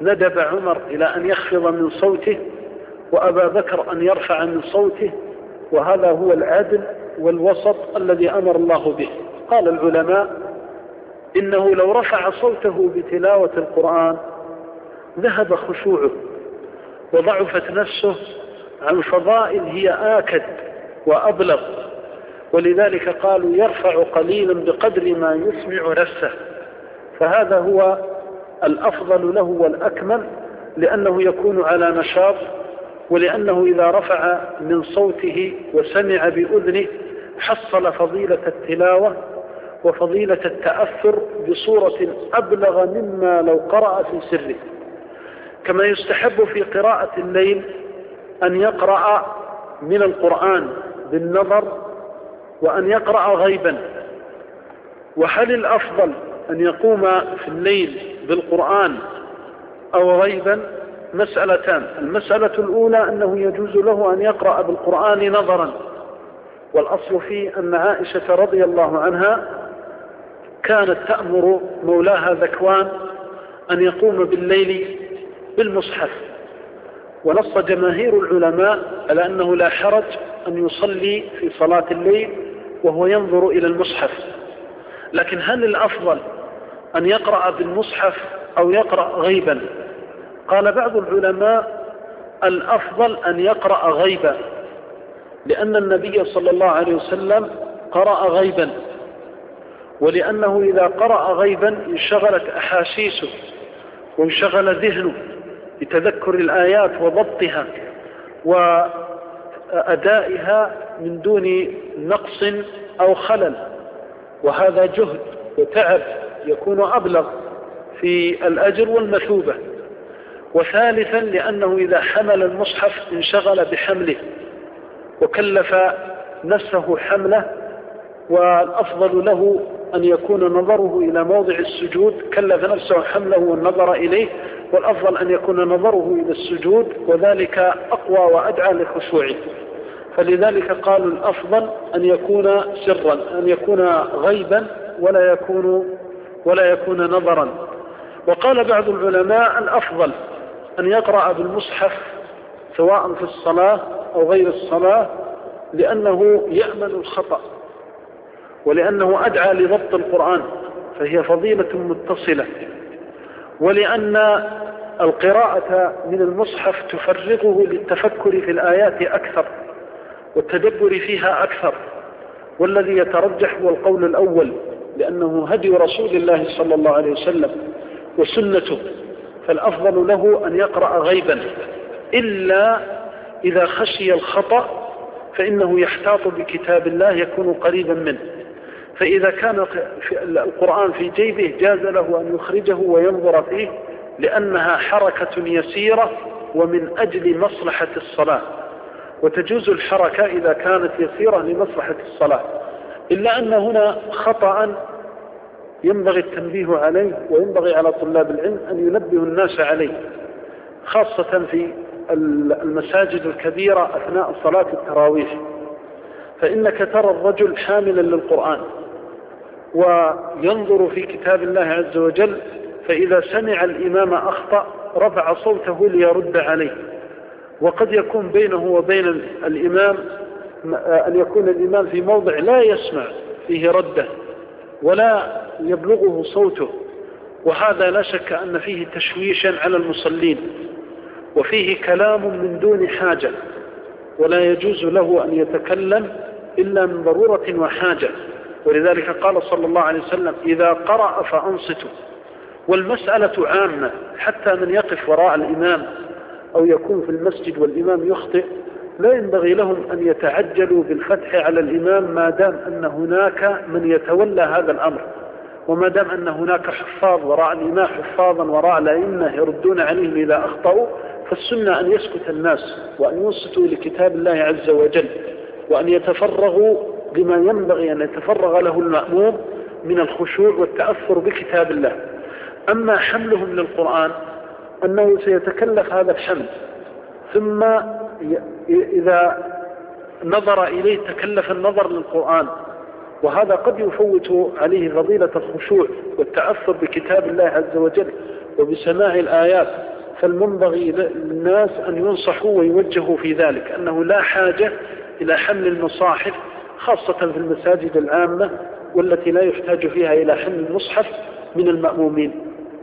ندب عمر إلى أن يخفض من صوته وأبا بكر أن يرفع من صوته، وهذا هو العدل والوسط الذي أمر الله به. قال العلماء إنه لو رفع صوته بتلاوة القرآن ذهب خشوعه وضعفت نفسه عن فضائل هي آكد وأبلغ، ولذلك قالوا يرفع قليلا بقدر ما يسمع نفسه، فهذا هو الأفضل له والأكمل، لأنه يكون على نشاط، ولأنه إذا رفع من صوته وسمع بأذنه حصل فضيلة التلاوة وفضيلة التأثر بصورة أبلغ مما لو قرأ في سره. كما يستحب في قراءة الليل أن يقرأ من القرآن بالنظر وأن يقرأ غيبا. وهل الأفضل أن يقوم في الليل بالقرآن أو غيبا؟ مسألتان. المسألة الأولى أنه يجوز له أن يقرأ بالقرآن نظرا، والأصل فيه أن عائشة رضي الله عنها كانت تأمر مولاها ذكوان أن يقوم بالليل بالمصحف، ونص جماهير العلماء على أنه لا حرج أن يصلي في صلاة الليل وهو ينظر إلى المصحف. لكن هل الأفضل أن يقرأ بالمصحف أو يقرأ غيبا؟ قال بعض العلماء الأفضل أن يقرأ غيبا، لأن النبي صلى الله عليه وسلم قرأ غيبا، ولأنه إذا قرأ غيبا انشغلت أحاسيسه وانشغل ذهنه بتذكر الآيات وضبطها وأدائها من دون نقص أو خلل، وهذا جهد وتعب يكون أبلغ في الأجر والمثوبة. وثالثا لأنه إذا حمل المصحف انشغل بحمله وكلف نفسه حمله، والأفضل له أن يكون نظره إلى موضع السجود، كلف نفسه حمله والنظر إليه، والأفضل أن يكون نظره إلى السجود، وذلك أقوى وأدعى لخشوعه. فلذلك قالوا الأفضل أن يكون سرا، أن يكون غيبا ولا يكون ولا يكون نظرا. وقال بعض العلماء الأفضل أن يقرأ بالمصحف سواء في الصلاة أو غير الصلاة، لأنه يأمن الخطأ ولأنه أدعى لضبط القرآن، فهي فضيلة متصلة، ولأن القراءة من المصحف تفرغه للتفكر في الآيات أكثر والتدبر فيها أكثر، والذي يترجح هو القول الأول، لأنه هدي رسول الله صلى الله عليه وسلم وسنته، فالأفضل له أن يقرأ غيبا، إلا إذا خشي الخطأ فإنه يحتاط بكتاب الله يكون قريبا منه، فإذا كان القرآن في جيبه جاز له أن يخرجه وينظر فيه، لأنها حركة يسيرة ومن أجل مصلحة الصلاة، وتجوز الحركة إذا كانت يسيرة لمصلحة الصلاة. إلا أن هنا خطأ ينبغي التنبيه عليه، وينبغي على طلاب العلم أن ينبهوا الناس عليه، خاصة في المساجد الكبيرة أثناء صلاة التراويح. فإنك ترى الرجل حاملا للقرآن وينظر في كتاب الله عز وجل، فإذا سمع الإمام أخطأ رفع صوته ليرد عليه، وقد يكون بينه وبين الإمام أن يكون الإمام في موضع لا يسمع فيه رده ولا يبلغه صوته، وهذا لا شك أن فيه تشويشا على المصلين، وفيه كلام من دون حاجة، ولا يجوز له أن يتكلم إلا من ضرورة وحاجة. ولذلك قال صلى الله عليه وسلم إذا قرأ فأنصتوا. والمسألة عامة، حتى من يقف وراء الإمام أو يكون في المسجد والإمام يخطئ لا ينبغي لهم أن يتعجلوا بالفتح على الإمام ما دام أن هناك من يتولى هذا الأمر، وما دام أن هناك حفاظ وراء الإمام، حفاظا وراء الأئمة يردون عليهم إذا أخطأوا، فالسنة أن يسكت الناس وأن ينصتوا لكتاب الله عز وجل، وأن يتفرغوا لما ينبغي أن يتفرغ له المأموم من الخشوع والتأثر بكتاب الله. أما حملهم للقرآن أنه سيتكلف هذا الحمل، ثم إذا نظر إليه تكلف النظر للقرآن، وهذا قد يفوت عليه فضيلة الخشوع والتأثر بكتاب الله عز وجل وبسماع الآيات، فالمنبغي للناس أن ينصحوا ويوجهوا في ذلك، أنه لا حاجة إلى حمل المصاحف خاصة في المساجد العامة والتي لا يحتاج فيها إلى حمل المصحف من المأمومين.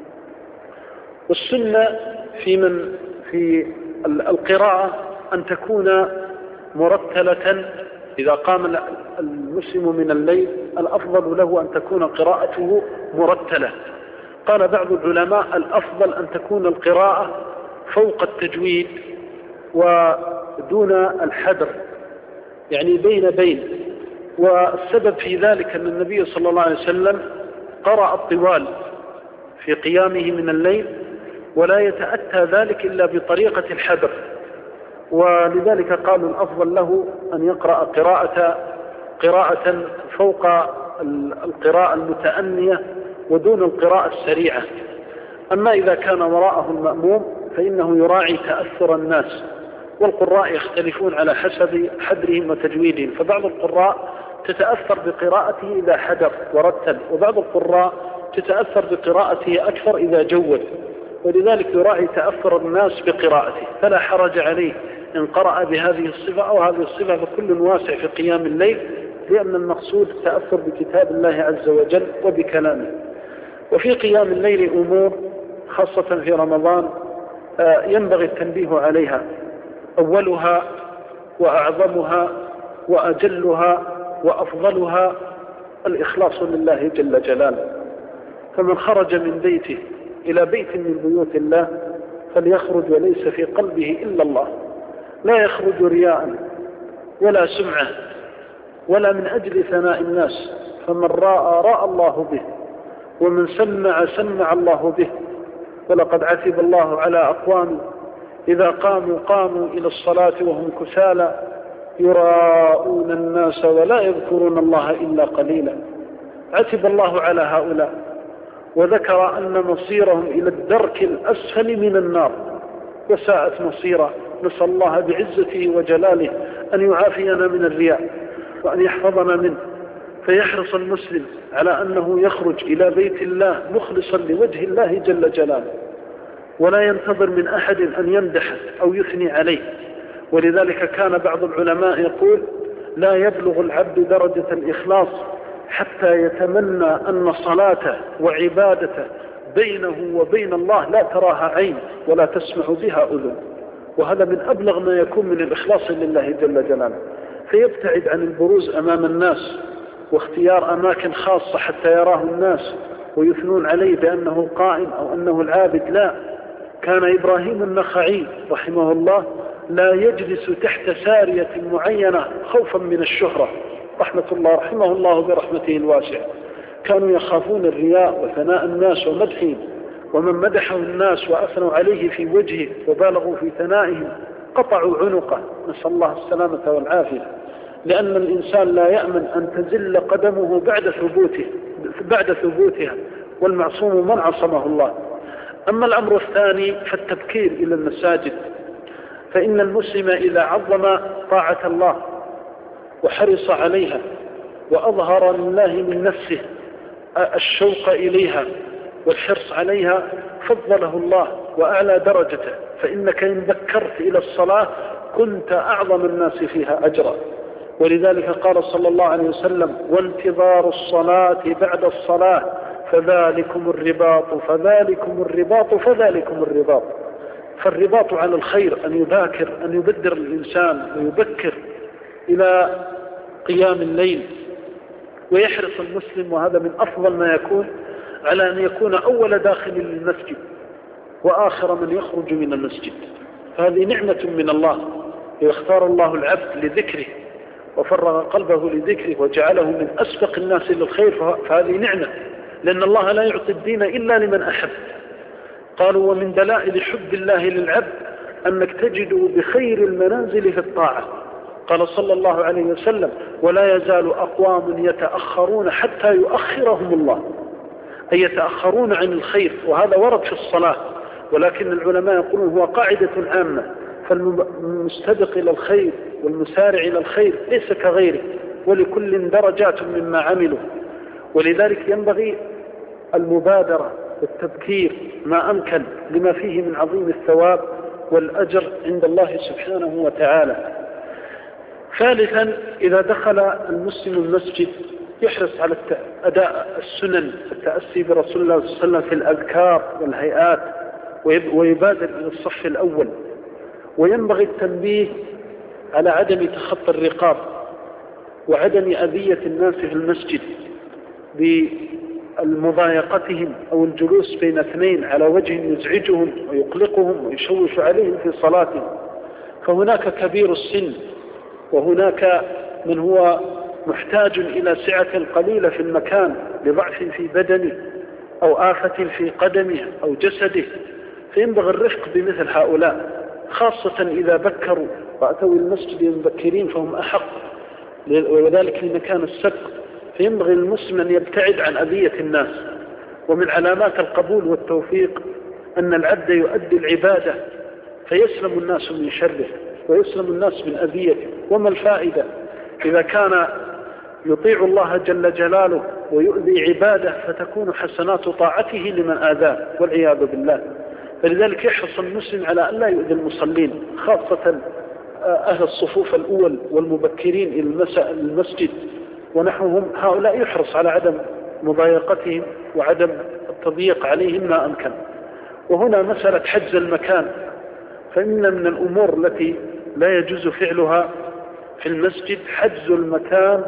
والسنة في من في القراءة أن تكون مرتلة. إذا قام المسلم من الليل الأفضل له أن تكون قراءته مرتلة. قال بعض العلماء الأفضل أن تكون القراءة فوق التجويد ودون الحدر، يعني بين بين. والسبب في ذلك أن النبي صلى الله عليه وسلم قرأ الطوال في قيامه من الليل، ولا يتأتى ذلك إلا بطريقة الحدر، ولذلك قالوا الأفضل له أن يقرأ قراءة قراءة فوق القراءة المتأنية ودون القراءة السريعة. أما إذا كان وراءه المأموم فإنه يراعي تأثر الناس، والقراء يختلفون على حسب حدرهم وتجويدهم، فبعض القراء تتأثر بقراءته إذا حدر ورتل، وبعض القراء تتأثر بقراءته أكثر إذا جود، ولذلك يراعي تأثر الناس بقراءته، فلا حرج عليه إن قرأ بهذه الصفة أو هذه الصفة، فكل واسع في قيام الليل، لأن المقصود التأثر بكتاب الله عز وجل وبكلامه. وفي قيام الليل أمور خاصة في رمضان ينبغي التنبيه عليها. أولها وأعظمها وأجلها وأفضلها الإخلاص لله جل جلاله. فمن خرج من بيته إلى بيت من بيوت الله فليخرج وليس في قلبه إلا الله، لا يخرج رياء ولا سمعة ولا من أجل ثناء الناس، فمن راى راى الله به، ومن سمع سمع الله به. ولقد عتب الله على أقوام إذا قاموا قاموا إلى الصلاة وهم كسالى يراءون الناس ولا يذكرون الله إلا قليلا. عتب الله على هؤلاء، وذكر أن مصيرهم إلى الدرك الأسفل من النار، وساءت مصيرا. نسأل الله بعزته وجلاله أن يعافينا من الرياء وأن يحفظنا منه. فيحرص المسلم على أنه يخرج إلى بيت الله مخلصا لوجه الله جل جلاله، ولا ينتظر من أحد أن يمدحه أو يثني عليه. ولذلك كان بعض العلماء يقول: لا يبلغ العبد درجة الإخلاص حتى يتمنى أن صلاته وعبادته بينه وبين الله لا تراها عين ولا تسمع بها أذن. وهذا من أبلغ ما يكون من الإخلاص لله جل جلاله. فيبتعد عن البروز أمام الناس واختيار أماكن خاصة حتى يراه الناس ويثنون عليه بأنه قائم أو أنه العابد. لا، كان إبراهيم النخعي رحمه الله لا يجلس تحت سارية معينة خوفا من الشهرة، رحمة الله رحمه الله برحمته الواسعة. كانوا يخافون الرياء وثناء الناس ومدحهم، ومن مدحه الناس وأثنوا عليه في وجهه وبالغوا في ثنائهم قطعوا عنقه، نسأل الله السلامة والعافية. لأن الإنسان لا يأمن أن تزل قدمه بعد ثبوته بعد ثبوتها، والمعصوم من عصمه الله. أما الأمر الثاني فالتبكير إلى المساجد، فإن المسلم إذا عظم طاعة الله وحرص عليها وأظهر لله من نفسه الشوق إليها والحرص عليها فضله الله وأعلى درجته. فإنك إن بكرت إلى الصلاة كنت أعظم الناس فيها أجرا. ولذلك قال صلى الله عليه وسلم: وانتظار الصلاة بعد الصلاة فذلكم الرباط فذلكم الرباط فذلكم الرباط. فالرباط على الخير أن يباكر، أن يبدر الإنسان ويبكر إلى قيام الليل، ويحرص المسلم، وهذا من أفضل ما يكون، على أن يكون أول داخل للمسجد وآخر من يخرج من المسجد. فهذه نعمة من الله، يختار الله العبد لذكره وفرغ قلبه لذكره وجعله من أسبق الناس للخير، فهذه نعمة، لأن الله لا يعطي الدين إلا لمن أحب. قالوا: ومن دلائل حب الله للعبد أنك تجده بخير المنازل في الطاعة. قال صلى الله عليه وسلم: ولا يزال أقوام يتأخرون حتى يؤخرهم الله، أي يتأخرون عن الخير. وهذا ورد في الصلاة، ولكن العلماء يقولون هو قاعدة عامة، فالمستبق إلى الخير والمسارع إلى الخير ليس كغيره، ولكل درجات مما عملوا. ولذلك ينبغي المبادرة والتبكير ما أمكن لما فيه من عظيم الثواب والأجر عند الله سبحانه وتعالى. ثالثا، إذا دخل المسلم المسجد يحرص على أداء السنن، التأسي برسول الله صلى الله عليه وسلم في الأذكار والهيئات، ويبادر إلى الصف الأول. وينبغي التنبيه على عدم تخطي الرقاب وعدم أذية الناس في المسجد بمضايقتهم أو الجلوس بين اثنين على وجه يزعجهم ويقلقهم ويشوش عليهم في صلاتهم. فهناك كبير السن، وهناك من هو محتاج إلى سعة قليلة في المكان لضعف في بدنه أو آفة في قدمه أو جسده، فينبغي الرفق بمثل هؤلاء، خاصة إذا بكروا وأتوا المسجد مبكرين فهم أحق، وذلك لمكان السبق. فينبغي المسلم أن يبتعد عن أذية الناس. ومن علامات القبول والتوفيق أن العبد يؤدي العبادة فيسلم الناس من شره ويسلم الناس من أذيته. وما الفائدة إذا كان يطيع الله جل جلاله ويؤذي عباده فتكون حسنات طاعته لمن آذاه والعياذ بالله. فلذلك يحرص المسلم على أن لا يؤذي المصلين، خاصة أهل الصفوف الأول والمبكرين إلى المسجد ونحوهم. هؤلاء يحرص على عدم مضايقتهم وعدم التضييق عليهم ما أمكن. وهنا مسألة حجز المكان، فإن من الأمور التي لا يجوز فعلها في المسجد حجز المكان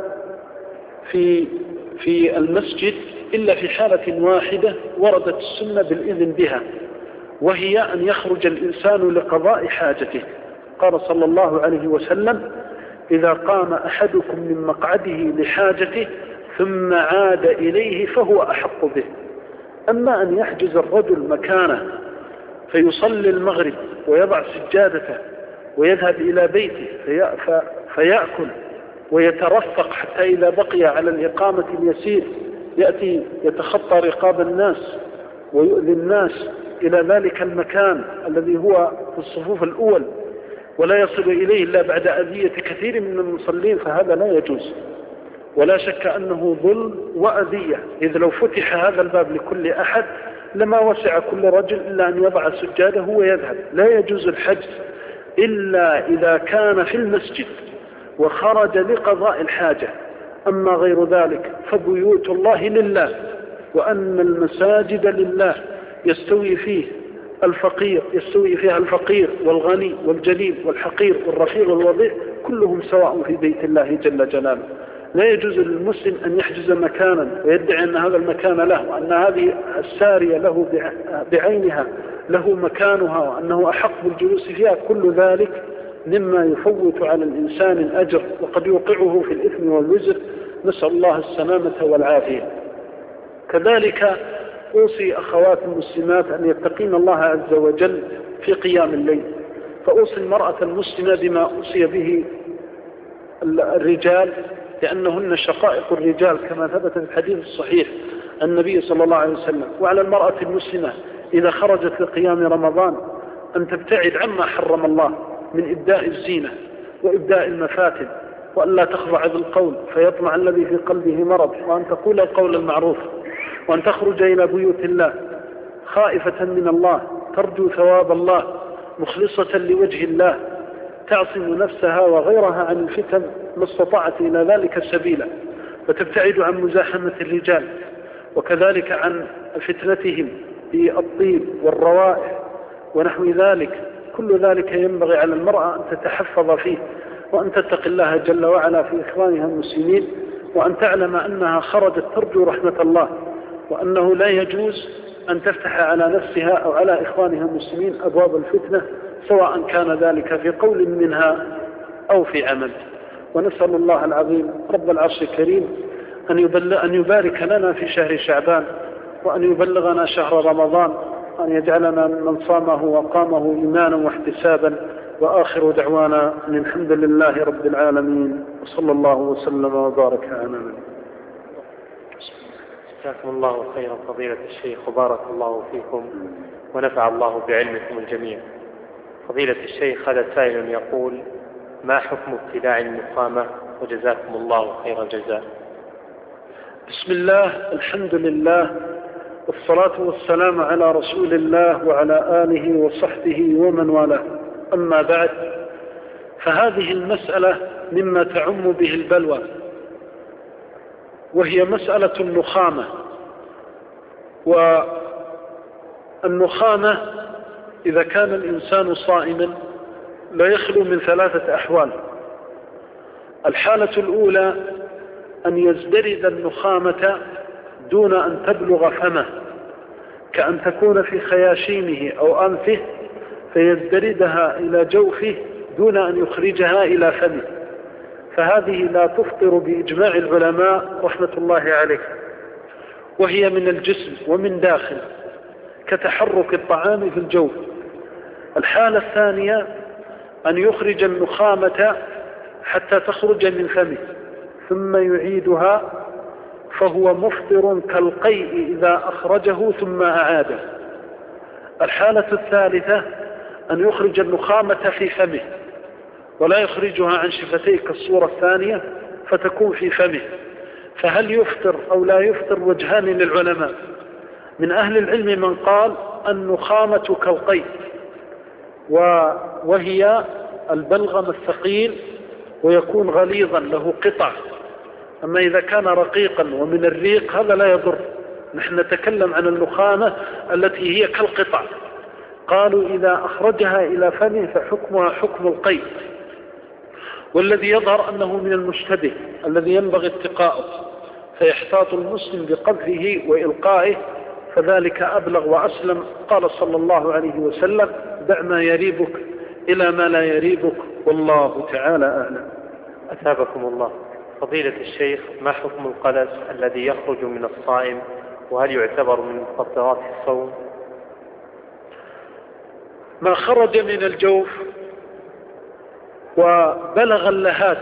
في في المسجد إلا في حالة واحدة وردت السنة بالإذن بها، وهي أن يخرج الإنسان لقضاء حاجته. قال صلى الله عليه وسلم: إذا قام أحدكم من مقعده لحاجته ثم عاد إليه فهو أحق به. أما أن يحجز الرجل مكانه فيصلي المغرب ويضع سجادته ويذهب إلى بيته فيأكل ويترفق حتى إذا بقي على الإقامة اليسير يأتي يتخطى رقاب الناس ويؤذي الناس إلى ذلك المكان الذي هو في الصفوف الأول ولا يصل إليه إلا بعد أذية كثير من المصلين، فهذا لا يجوز. ولا شك أنه ظلم وأذية، إذ لو فتح هذا الباب لكل أحد لما وسع كل رجل إلا أن يضع سجاده ويذهب. لا يجوز الحجز إلا إذا كان في المسجد وخرج لقضاء الحاجة. أما غير ذلك فبيوت الله لله، وأن المساجد لله يستوي فيه الفقير يستوي فيها الفقير والغني والجليل والحقير والرفيع والوضيع، كلهم سواء في بيت الله جل جلاله. لا يجوز للمسلم أن يحجز مكانا ويدعي أن هذا المكان له، وأن هذه السارية له بعينها له مكانها، وأنه أحق بالجلوس فيها. كل ذلك مما يفوت على الإنسان الأجر وقد يوقعه في الإثم والوزر، نسأل الله السلامة والعافية. كذلك أوصي أخوات المسلمات أن يتقين الله عز وجل في قيام الليل، فأوصي المرأة المسلمة بما أوصي به الرجال، لأنهن شقائق الرجال كما ثبت في الحديث الصحيح النبي صلى الله عليه وسلم. وعلى المرأة المسلمة إذا خرجت لقيام رمضان أن تبتعد عما حرم الله من إبداء الزينة وإبداء المفاتن، وأن لا تخضع بالقول فيطمع الذي في قلبه مرض، وأن تقول القول المعروف، وأن تخرج إلى بيوت الله خائفة من الله ترجو ثواب الله مخلصة لوجه الله، تعصم نفسها وغيرها عن الفتن ما استطاعت إلى ذلك سبيلا، فتبتعد عن مزاحمة الرجال وكذلك عن فتنتهم بالطيب والروائح ونحو ذلك. كل ذلك ينبغي على المرأة أن تتحفظ فيه، وأن تتقي الله جل وعلا في إخوانها المسلمين، وأن تعلم أنها خرجت ترجو رحمة الله، وأنه لا يجوز أن تفتح على نفسها أو على إخوانها المسلمين أبواب الفتنة، سواء كان ذلك في قول منها أو في عمل. ونسأل الله العظيم رب العرش الكريم أن, يبلغ أن يبارك لنا في شهر شعبان، وأن يبلغنا شهر رمضان، وأن يجعلنا من صامه وقامه إيمانا واحتسابا. وآخر دعوانا أن الحمد لله رب العالمين، وصلى الله وسلم وبارك على نبينا. جزاكم الله خيرا فضيلة الشيخ، وبارك الله فيكم ونفع الله بعلمكم الجميع. فضيلة الشيخ، هذا سائل يقول: ما حكم ابتداع المقامة؟ وجزاكم الله خير الجزاء. بسم الله، الحمد لله، والصلاة والسلام على رسول الله وعلى آله وصحبه ومن والاه. أما بعد، فهذه المسألة مما تعم به البلوى، وهي مسألة النخامة. والنخامة إذا كان الإنسان صائما لا يخلو من ثلاثة أحوال. الحالة الأولى أن يزدرد النخامة دون أن تبلغ فمه، كأن تكون في خياشيمه أو أنفه فيزدردها إلى جوفه دون أن يخرجها إلى فمه، فهذه لا تفطر بإجماع العلماء رحمة الله عليه، وهي من الجسم ومن داخل كتحرك الطعام في الجوف. الحالة الثانية أن يخرج النخامة حتى تخرج من فمه ثم يعيدها، فهو مفطر كالقيء إذا أخرجه ثم أعاده. الحالة الثالثة أن يخرج النخامة في فمه ولا يخرجها عن شفتيه كالصورة الثانية فتكون في فمه، فهل يفطر أو لا يفطر؟ وجهان للعلماء. من أهل العلم من قال النخامة كالقيء، وهي البلغم الثقيل ويكون غليظا له قطع، أما إذا كان رقيقا ومن الريق هذا لا يضر. نحن نتكلم عن النخامة التي هي كالقطع. قالوا إذا أخرجها إلى فمه فحكمها حكم القيء، والذي يظهر أنه من المشتبه الذي ينبغي اتقاؤه، فيحتاط المسلم بقذفه وإلقائه، فذلك أبلغ وأسلم. قال صلى الله عليه وسلم: دع ما يريبك إلى ما لا يريبك، والله تعالى أعلم. أثابكم الله. فضيلة الشيخ، ما حكم القلس الذي يخرج من الصائم، وهل يعتبر من مفطرات الصوم؟ ما خرج من الجوف وبلغ اللهات،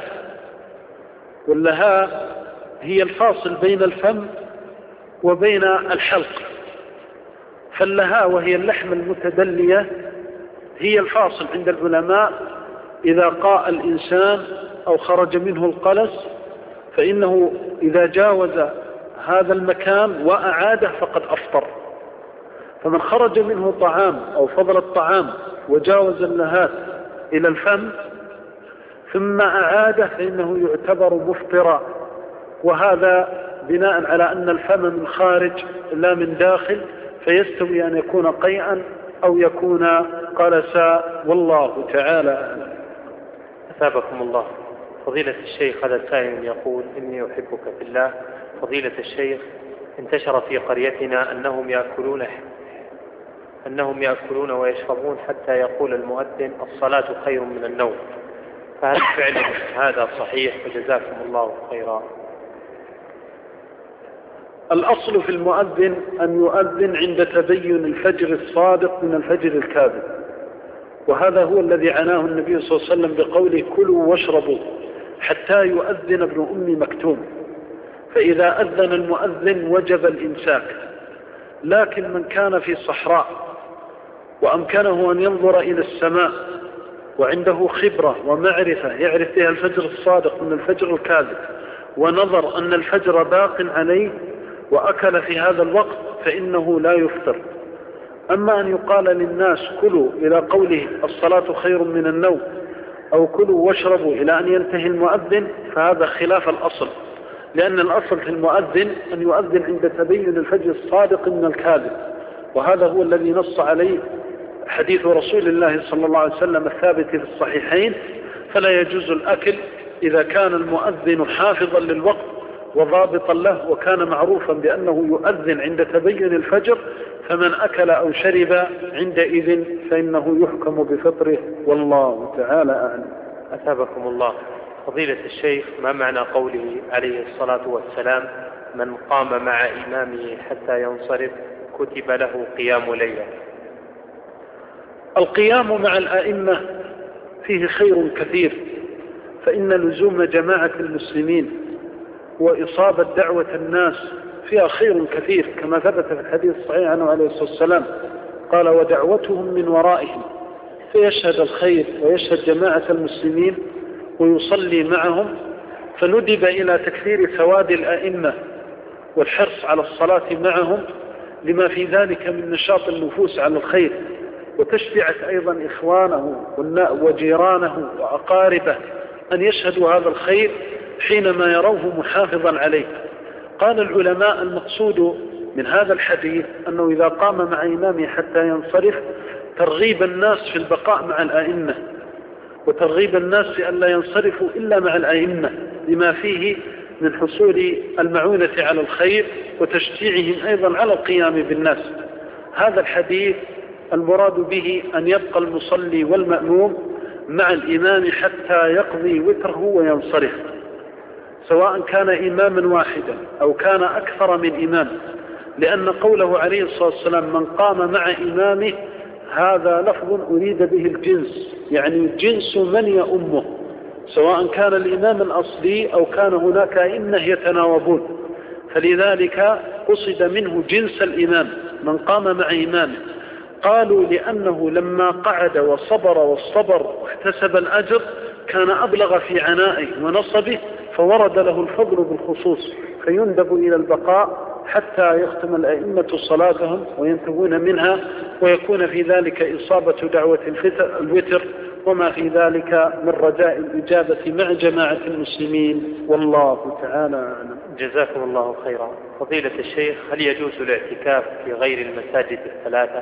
واللهاء هي الفاصل بين الفم وبين الحلق، فاللهاء وهي اللحم المتدلية هي الفاصل عند العلماء. إذا قاء الإنسان أو خرج منه القلس فإنه إذا جاوز هذا المكان وأعاده فقد أفطر. فمن خرج منه طعام أو فضل الطعام وجاوز اللهات إلى الفم ثم أعاده فإنه يعتبر مفطرا، وهذا بناء على أن الفم من خارج لا من داخل، فيستوي أن يكون قيئا أو يكون قلسا، والله تعالى أعلم. أثابكم الله. فضيلة الشيخ، هذا سائل يقول: إني أحبك في الله. فضيلة الشيخ، انتشر في قريتنا أنهم يأكلون أنهم يأكلون ويشربون حتى يقول المؤذن: الصلاة خير من النوم، فهل فعلا هذا صحيح؟ وجزاكم الله خيرا. الأصل في المؤذن أن يؤذن عند تبين الفجر الصادق من الفجر الكاذب، وهذا هو الذي عناه النبي صلى الله عليه وسلم بقوله: كلوا واشربوا حتى يؤذن ابن أم مكتوم. فإذا أذن المؤذن وجب الإمساك. لكن من كان في صحراء وأمكنه أن ينظر إلى السماء وعنده خبرة ومعرفة يعرف فيها الفجر الصادق من الفجر الكاذب، ونظر أن الفجر باق عليه وأكل في هذا الوقت، فإنه لا يفطر. أما أن يقال للناس كلوا إلى قوله الصلاة خير من النوم أو كلوا واشربوا إلى أن ينتهي المؤذن، فهذا خلاف الأصل، لأن الأصل في المؤذن أن يؤذن عند تبين الفجر الصادق من الكاذب، وهذا هو الذي نص عليه حديث رسول الله صلى الله عليه وسلم الثابت في الصحيحين: فلا يجوز الأكل إذا كان المؤذن حافظا للوقت وضابطا له، وكان معروفا بأنه يؤذن عند تبين الفجر، فمن أكل أو شرب عندئذ فإنه يحكم بفطره، والله تعالى أعلم. أثابكم الله. فضيلة الشيخ، ما معنى قوله عليه الصلاة والسلام: من قام مع إمامه حتى ينصرف كتب له قيام ليلة؟ القيام مع الأئمة فيه خير كثير، فإن لزوم جماعة المسلمين وإصابة دعوة الناس فيها خير كثير، كما ثبت في الحديث الصحيح عنه عليه الصلاة والسلام قال: ودعوتهم من ورائهم، فيشهد الخير ويشهد جماعة المسلمين ويصلي معهم. فندب إلى تكثير سواد الأئمة والحرص على الصلاة معهم، لما في ذلك من نشاط النفوس على الخير، وتشجع أيضا إخوانه وجيرانه وأقاربه أن يشهدوا هذا الخير حينما يروه محافظا عليه. قال العلماء المقصود من هذا الحديث أنه إذا قام مع إمامه حتى ينصرف ترغيب الناس في البقاء مع الأئمة، وترغيب الناس في أن لا ينصرفوا إلا مع الأئمة لما فيه من حصول المعونة على الخير وتشجيعهم أيضا على القيام بالناس. هذا الحديث المراد به أن يبقى المصلي والمأموم مع الإمام حتى يقضي وتره وينصرف، سواء كان إماما واحدا أو كان أكثر من إمام، لأن قوله عليه الصلاة والسلام من قام مع إمامه هذا لفظ أريد به الجنس، يعني جنس من يؤمه، سواء كان الإمام الأصلي أو كان هناك أئمة يتناوبون، فلذلك قصد منه جنس الإمام من قام مع إمامه. قالوا لأنه لما قعد وصبر والصبر واحتسب الأجر كان أبلغ في عنائه ونصبه، فورد له الفضل بالخصوص، فيندب إلى البقاء حتى يختم الأئمة صلاتهم وينتهون منها، ويكون في ذلك إصابة دعوة الوتر وما في ذلك من رجاء الإجابة مع جماعة المسلمين، والله تعالى أعلم. جزاكم الله خيرا. فضيلة الشيخ، هل يجوز الاعتكاف في غير المساجد الثلاثة؟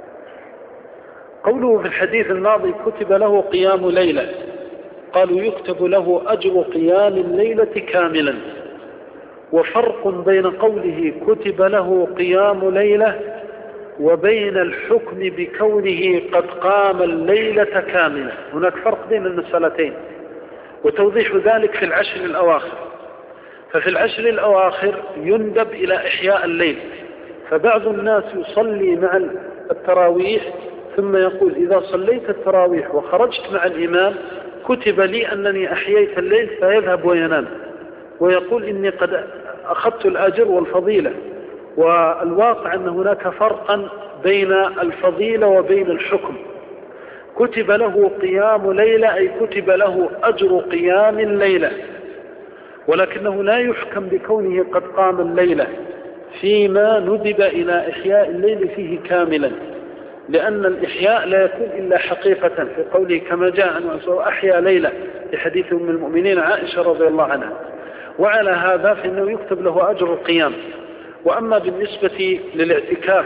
قوله في الحديث الماضي كتب له قيام ليلة، قالوا يكتب له أجر قيام الليلة كاملا، وفرق بين قوله كتب له قيام ليلة وبين الحكم بكونه قد قام الليلة كاملة. هناك فرق بين المسألتين، وتوضيح ذلك في العشر الأواخر. ففي العشر الأواخر يندب إلى إحياء الليل، فبعض الناس يصلي مع التراويح ثم يقول إذا صليت التراويح وخرجت مع الإمام كتب لي أنني أحييت الليل، فيذهب وينام ويقول إني قد أخذت الأجر والفضيلة. والواقع أن هناك فرقا بين الفضيلة وبين الحكم. كتب له قيام ليلة أي كتب له أجر قيام الليلة، ولكنه لا يحكم بكونه قد قام الليلة فيما ندب إلى إحياء الليل فيه كاملا، لأن الإحياء لا يكون إلا حقيقة في قوله كما جاء أنه أحيا ليلة لحديث أم المؤمنين عائشة رضي الله عنها. وعلى هذا فإنه يكتب له أجر القيام. وأما بالنسبة للاعتكاف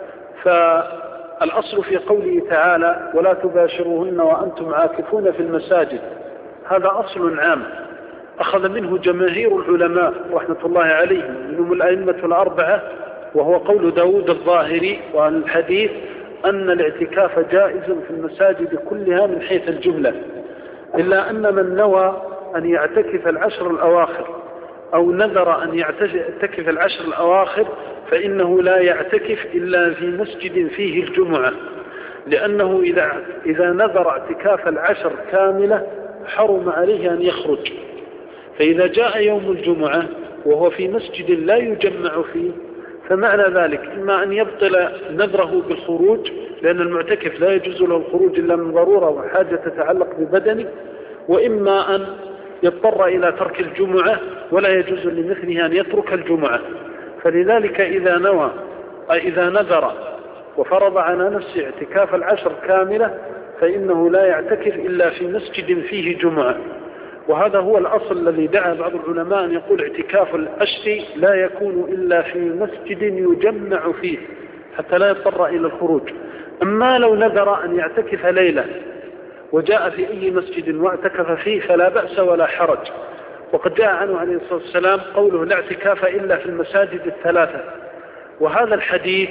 فالأصل في قوله تعالى ولا تباشروهن وأنتم عاكفون في المساجد، هذا أصل عام أخذ منه جماهير العلماء رحمة الله عليهم، منهم الأئمة الأربعة، وهو قول داود الظاهري وعن الحديث أن الاعتكاف جائز في المساجد كلها من حيث الجملة، إلا أن من نوى أن يعتكف العشر الأواخر أو نذر أن يعتكف العشر الأواخر فإنه لا يعتكف إلا في مسجد فيه الجمعة، لأنه إذا, إذا نذر اعتكاف العشر كاملة حرم عليه أن يخرج. فإذا جاء يوم الجمعة وهو في مسجد لا يجمع فيه فمعنى ذلك إما أن يبطل نذره بالخروج، لأن المعتكف لا يجوز له الخروج إلا من ضرورة وحاجة تتعلق ببدنه، وإما أن يضطر إلى ترك الجمعة ولا يجوز لمثله أن يترك الجمعة. فلذلك إذا نوى إذا نذر وفرض على نفسه اعتكاف العشر كاملة فإنه لا يعتكف إلا في مسجد فيه جمعة. وهذا هو الأصل الذي دعا بعض العلماء أن يقول اعتكاف العشر لا يكون إلا في مسجد يجمع فيه حتى لا يضطر إلى الخروج. أما لو نذر أن يعتكف ليلة وجاء في أي مسجد واعتكف فيه فلا بأس ولا حرج. وقد جاء عنه عليه الصلاة والسلام قوله لا اعتكاف إلا في المساجد الثلاثة. وهذا الحديث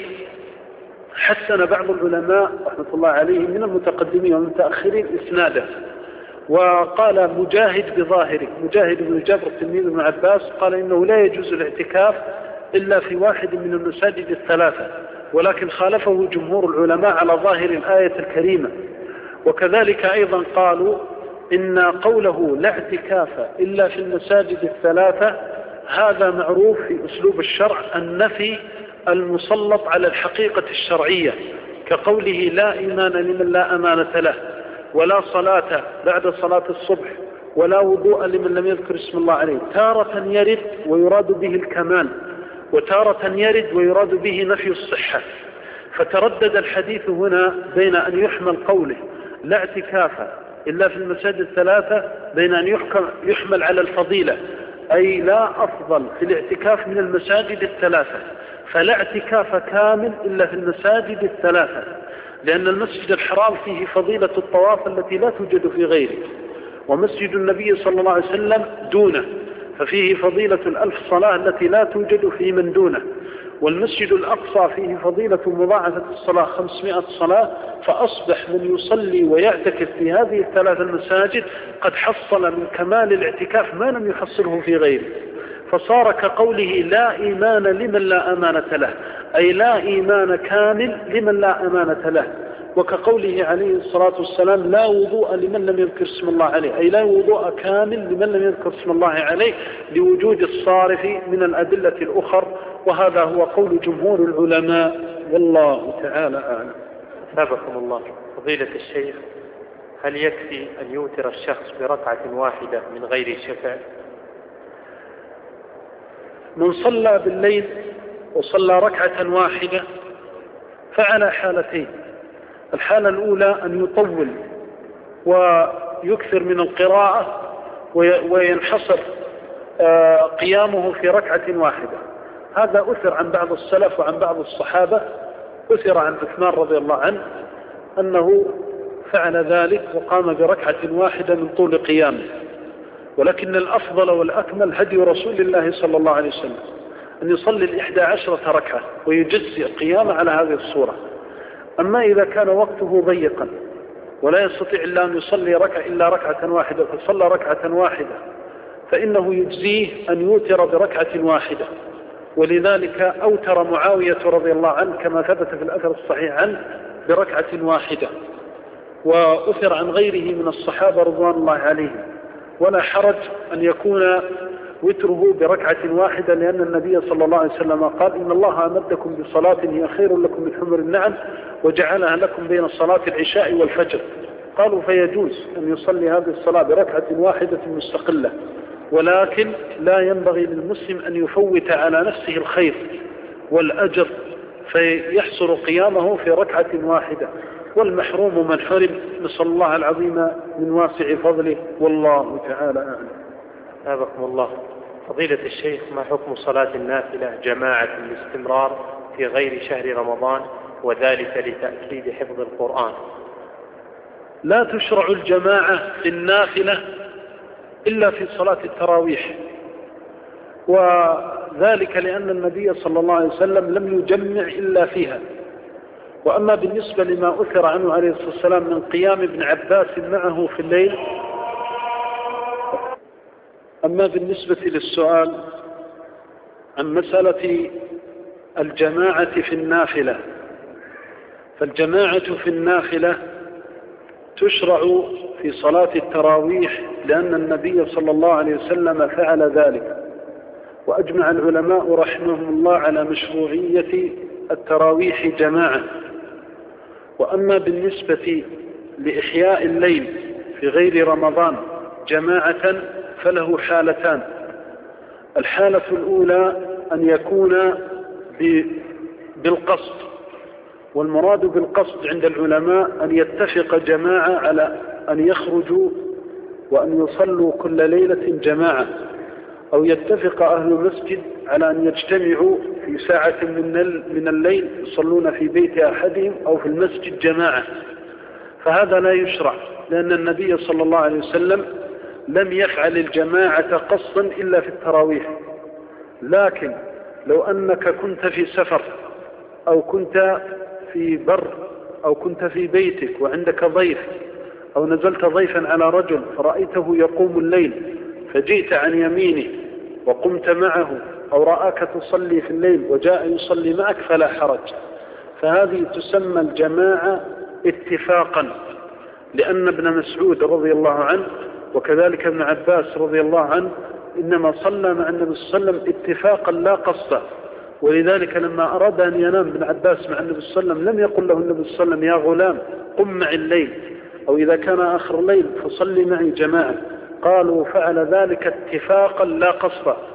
حسن بعض العلماء رحمة الله عليهم من المتقدمين والمتأخرين إسناده، وقال مجاهد بظاهره، مجاهد بن جبر تلميذ ابن عباس قال إنه لا يجوز الاعتكاف إلا في واحد من المساجد الثلاثة، ولكن خالفه جمهور العلماء على ظاهر الآية الكريمة. وكذلك أيضا قالوا إن قوله لا اعتكاف إلا في المساجد الثلاثة هذا معروف في أسلوب الشرع النفي المسلط على الحقيقة الشرعية، كقوله لا إيمان لمن لا أمانة له، ولا صلاة بعد صلاة الصبح، ولا وضوء لمن لم يذكر اسم الله عليه. تارة يرد ويراد به الكمال، وتارة يرد ويراد به نفي الصحة، فتردد الحديث هنا بين أن يحمل قوله لا اعتكاف إلا في المساجد الثلاثة، بين أن يحكم يحمل على الفضيلة أي لا أفضل في الاعتكاف من المساجد الثلاثة، فلا اعتكاف كامل إلا في المساجد الثلاثة، لأن المسجد الحرام فيه فضيلة الطواف التي لا توجد في غيره، ومسجد النبي صلى الله عليه وسلم دونه ففيه فضيلة الألف صلاة التي لا توجد في من دونه، والمسجد الأقصى فيه فضيلة مضاعفة الصلاة خمسمائة صلاة، فأصبح من يصلي ويعتكف في هذه الثلاث المساجد قد حصل من كمال الاعتكاف ما لم يحصله في غيره، فصار كقوله لا إيمان لمن لا أمانة له، أي لا إيمان كامل لمن لا أمانة له، وكقوله عليه الصلاة والسلام لا وضوء لمن لم يذكر اسم الله عليه، أي لا وضوء كامل لمن لم يذكر اسم الله عليه، لوجود الصارف من الأدلة الأخر، وهذا هو قول جمهور العلماء والله تعالى أعلم. أثابكم الله. فضيلة الشيخ، هل يكفي أن يوتر الشخص بركعة واحدة من غير شفع؟ من صلى بالليل وصلى ركعة واحدة فعلى حالتين، الحالة الأولى أن يطول ويكثر من القراءة وينحصر قيامه في ركعة واحدة، هذا أثر عن بعض السلف وعن بعض الصحابة، أثر عن عثمان رضي الله عنه أنه فعل ذلك وقام بركعة واحدة من طول قيامه، ولكن الأفضل والأكمل هدي رسول الله صلى الله عليه وسلم أن يصلي الإحدى عشرة ركعة ويجزئ قيامه على هذه الصورة. أما إذا كان وقته ضيقا ولا يستطيع إلا أن يصلي ركعة إلا ركعة واحدة فصلى ركعة واحدة فإنه يجزيه أن يوتر بركعة واحدة، ولذلك أوتر معاوية رضي الله عنه كما ثبت في الأثر الصحيح عنه بركعة واحدة، وأثر عن غيره من الصحابة رضوان الله عليهم، ولا حرج أن يكون وتره بركعة واحدة، لأن النبي صلى الله عليه وسلم قال إن الله أمدكم بصلاة هي خير لكم من حمر النعم وجعلها لكم بين صلاة العشاء والفجر، قالوا فيجوز أن يصلي هذه الصلاة بركعة واحدة مستقلة، ولكن لا ينبغي للمسلم أن يفوت على نفسه الخير والأجر فيحصر قيامه في ركعة واحدة، والمحروم من حرم، نسأل الله العظيم من واسع فضله والله تعالى أعلم. أبقم الله. فضيلة الشيخ، ما حكم صلاة النافلة جماعة باستمرار في غير شهر رمضان وذلك لتأكيد حفظ القرآن؟ لا تشرع الجماعة في النافلة إلا في صلاة التراويح، وذلك لأن النبي صلى الله عليه وسلم لم يجمع إلا فيها. وأما بالنسبة لما أثر عنه عليه الصلاة والسلام من قيام ابن عباس معه في الليل، أما بالنسبة للسؤال عن مسألة الجماعة في النافلة، فالجماعة في النافلة تشرع في صلاة التراويح لأن النبي صلى الله عليه وسلم فعل ذلك، وأجمع العلماء رحمهم الله على مشروعية التراويح جماعة. وأما بالنسبة لإحياء الليل في غير رمضان جماعة فله حالتان، الحالة الأولى أن يكون بالقصد، والمراد بالقصد عند العلماء أن يتفق جماعة على أن يخرجوا وأن يصلوا كل ليلة جماعة، أو يتفق أهل المسجد على أن يجتمعوا في ساعة من الليل يصلون في بيت أحدهم أو في المسجد جماعة، فهذا لا يشرع، لأن النبي صلى الله عليه وسلم لم يفعل الجماعة قصدا إلا في التراويح. لكن لو أنك كنت في سفر أو كنت في بر أو كنت في بيتك وعندك ضيف أو نزلت ضيفا على رجل فرأيته يقوم الليل فجئت عن يمينه وقمت معه، أو رآك تصلي في الليل وجاء يصلي معك فلا حرج، فهذه تسمى الجماعة اتفاقا، لأن ابن مسعود رضي الله عنه وكذلك ابن عباس رضي الله عنه إنما صلى مع النبي صلى الله عليه وسلم اتفاقا لا قصدا، ولذلك لما أراد أن ينام ابن عباس مع النبي صلى الله عليه وسلم لم يقل له النبي صلى الله عليه وسلم يا غلام قم معي الليل، أو إذا كان آخر الليل فصلي معي جماعة، قالوا فعل ذلك اتفاقا لا قصدا.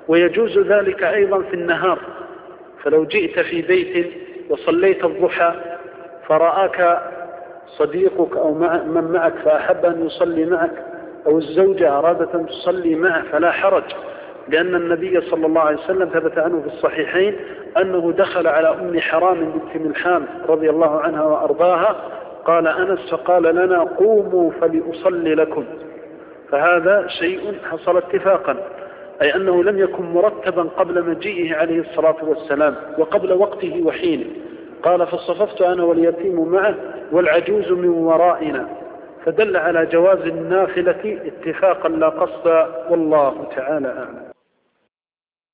ويجوز ذلك أيضا في النهار. فلو جئت في بيت وصليت الضحى فرآك صديقك أو من معك فأحب أن يصلي معك، أو الزوجة أرادت أن تصلي معه، فلا حرج، لأن النبي صلى الله عليه وسلم ثبت عنه في الصحيحين أنه دخل على أم حرام بنت ملحان رضي الله عنها وأرضاها، قال أنس فقال لنا قوموا فلأصلي لكم. فهذا شيء حصل اتفاقا، أي أنه لم يكن مرتبا قبل مجيئه عليه الصلاة والسلام وقبل وقته وحينه. قال فصففت أنا واليتيم معه والعجوز من ورائنا، فدل على جواز النافلة اتفاقا لا قصدا، والله تعالى أعلم.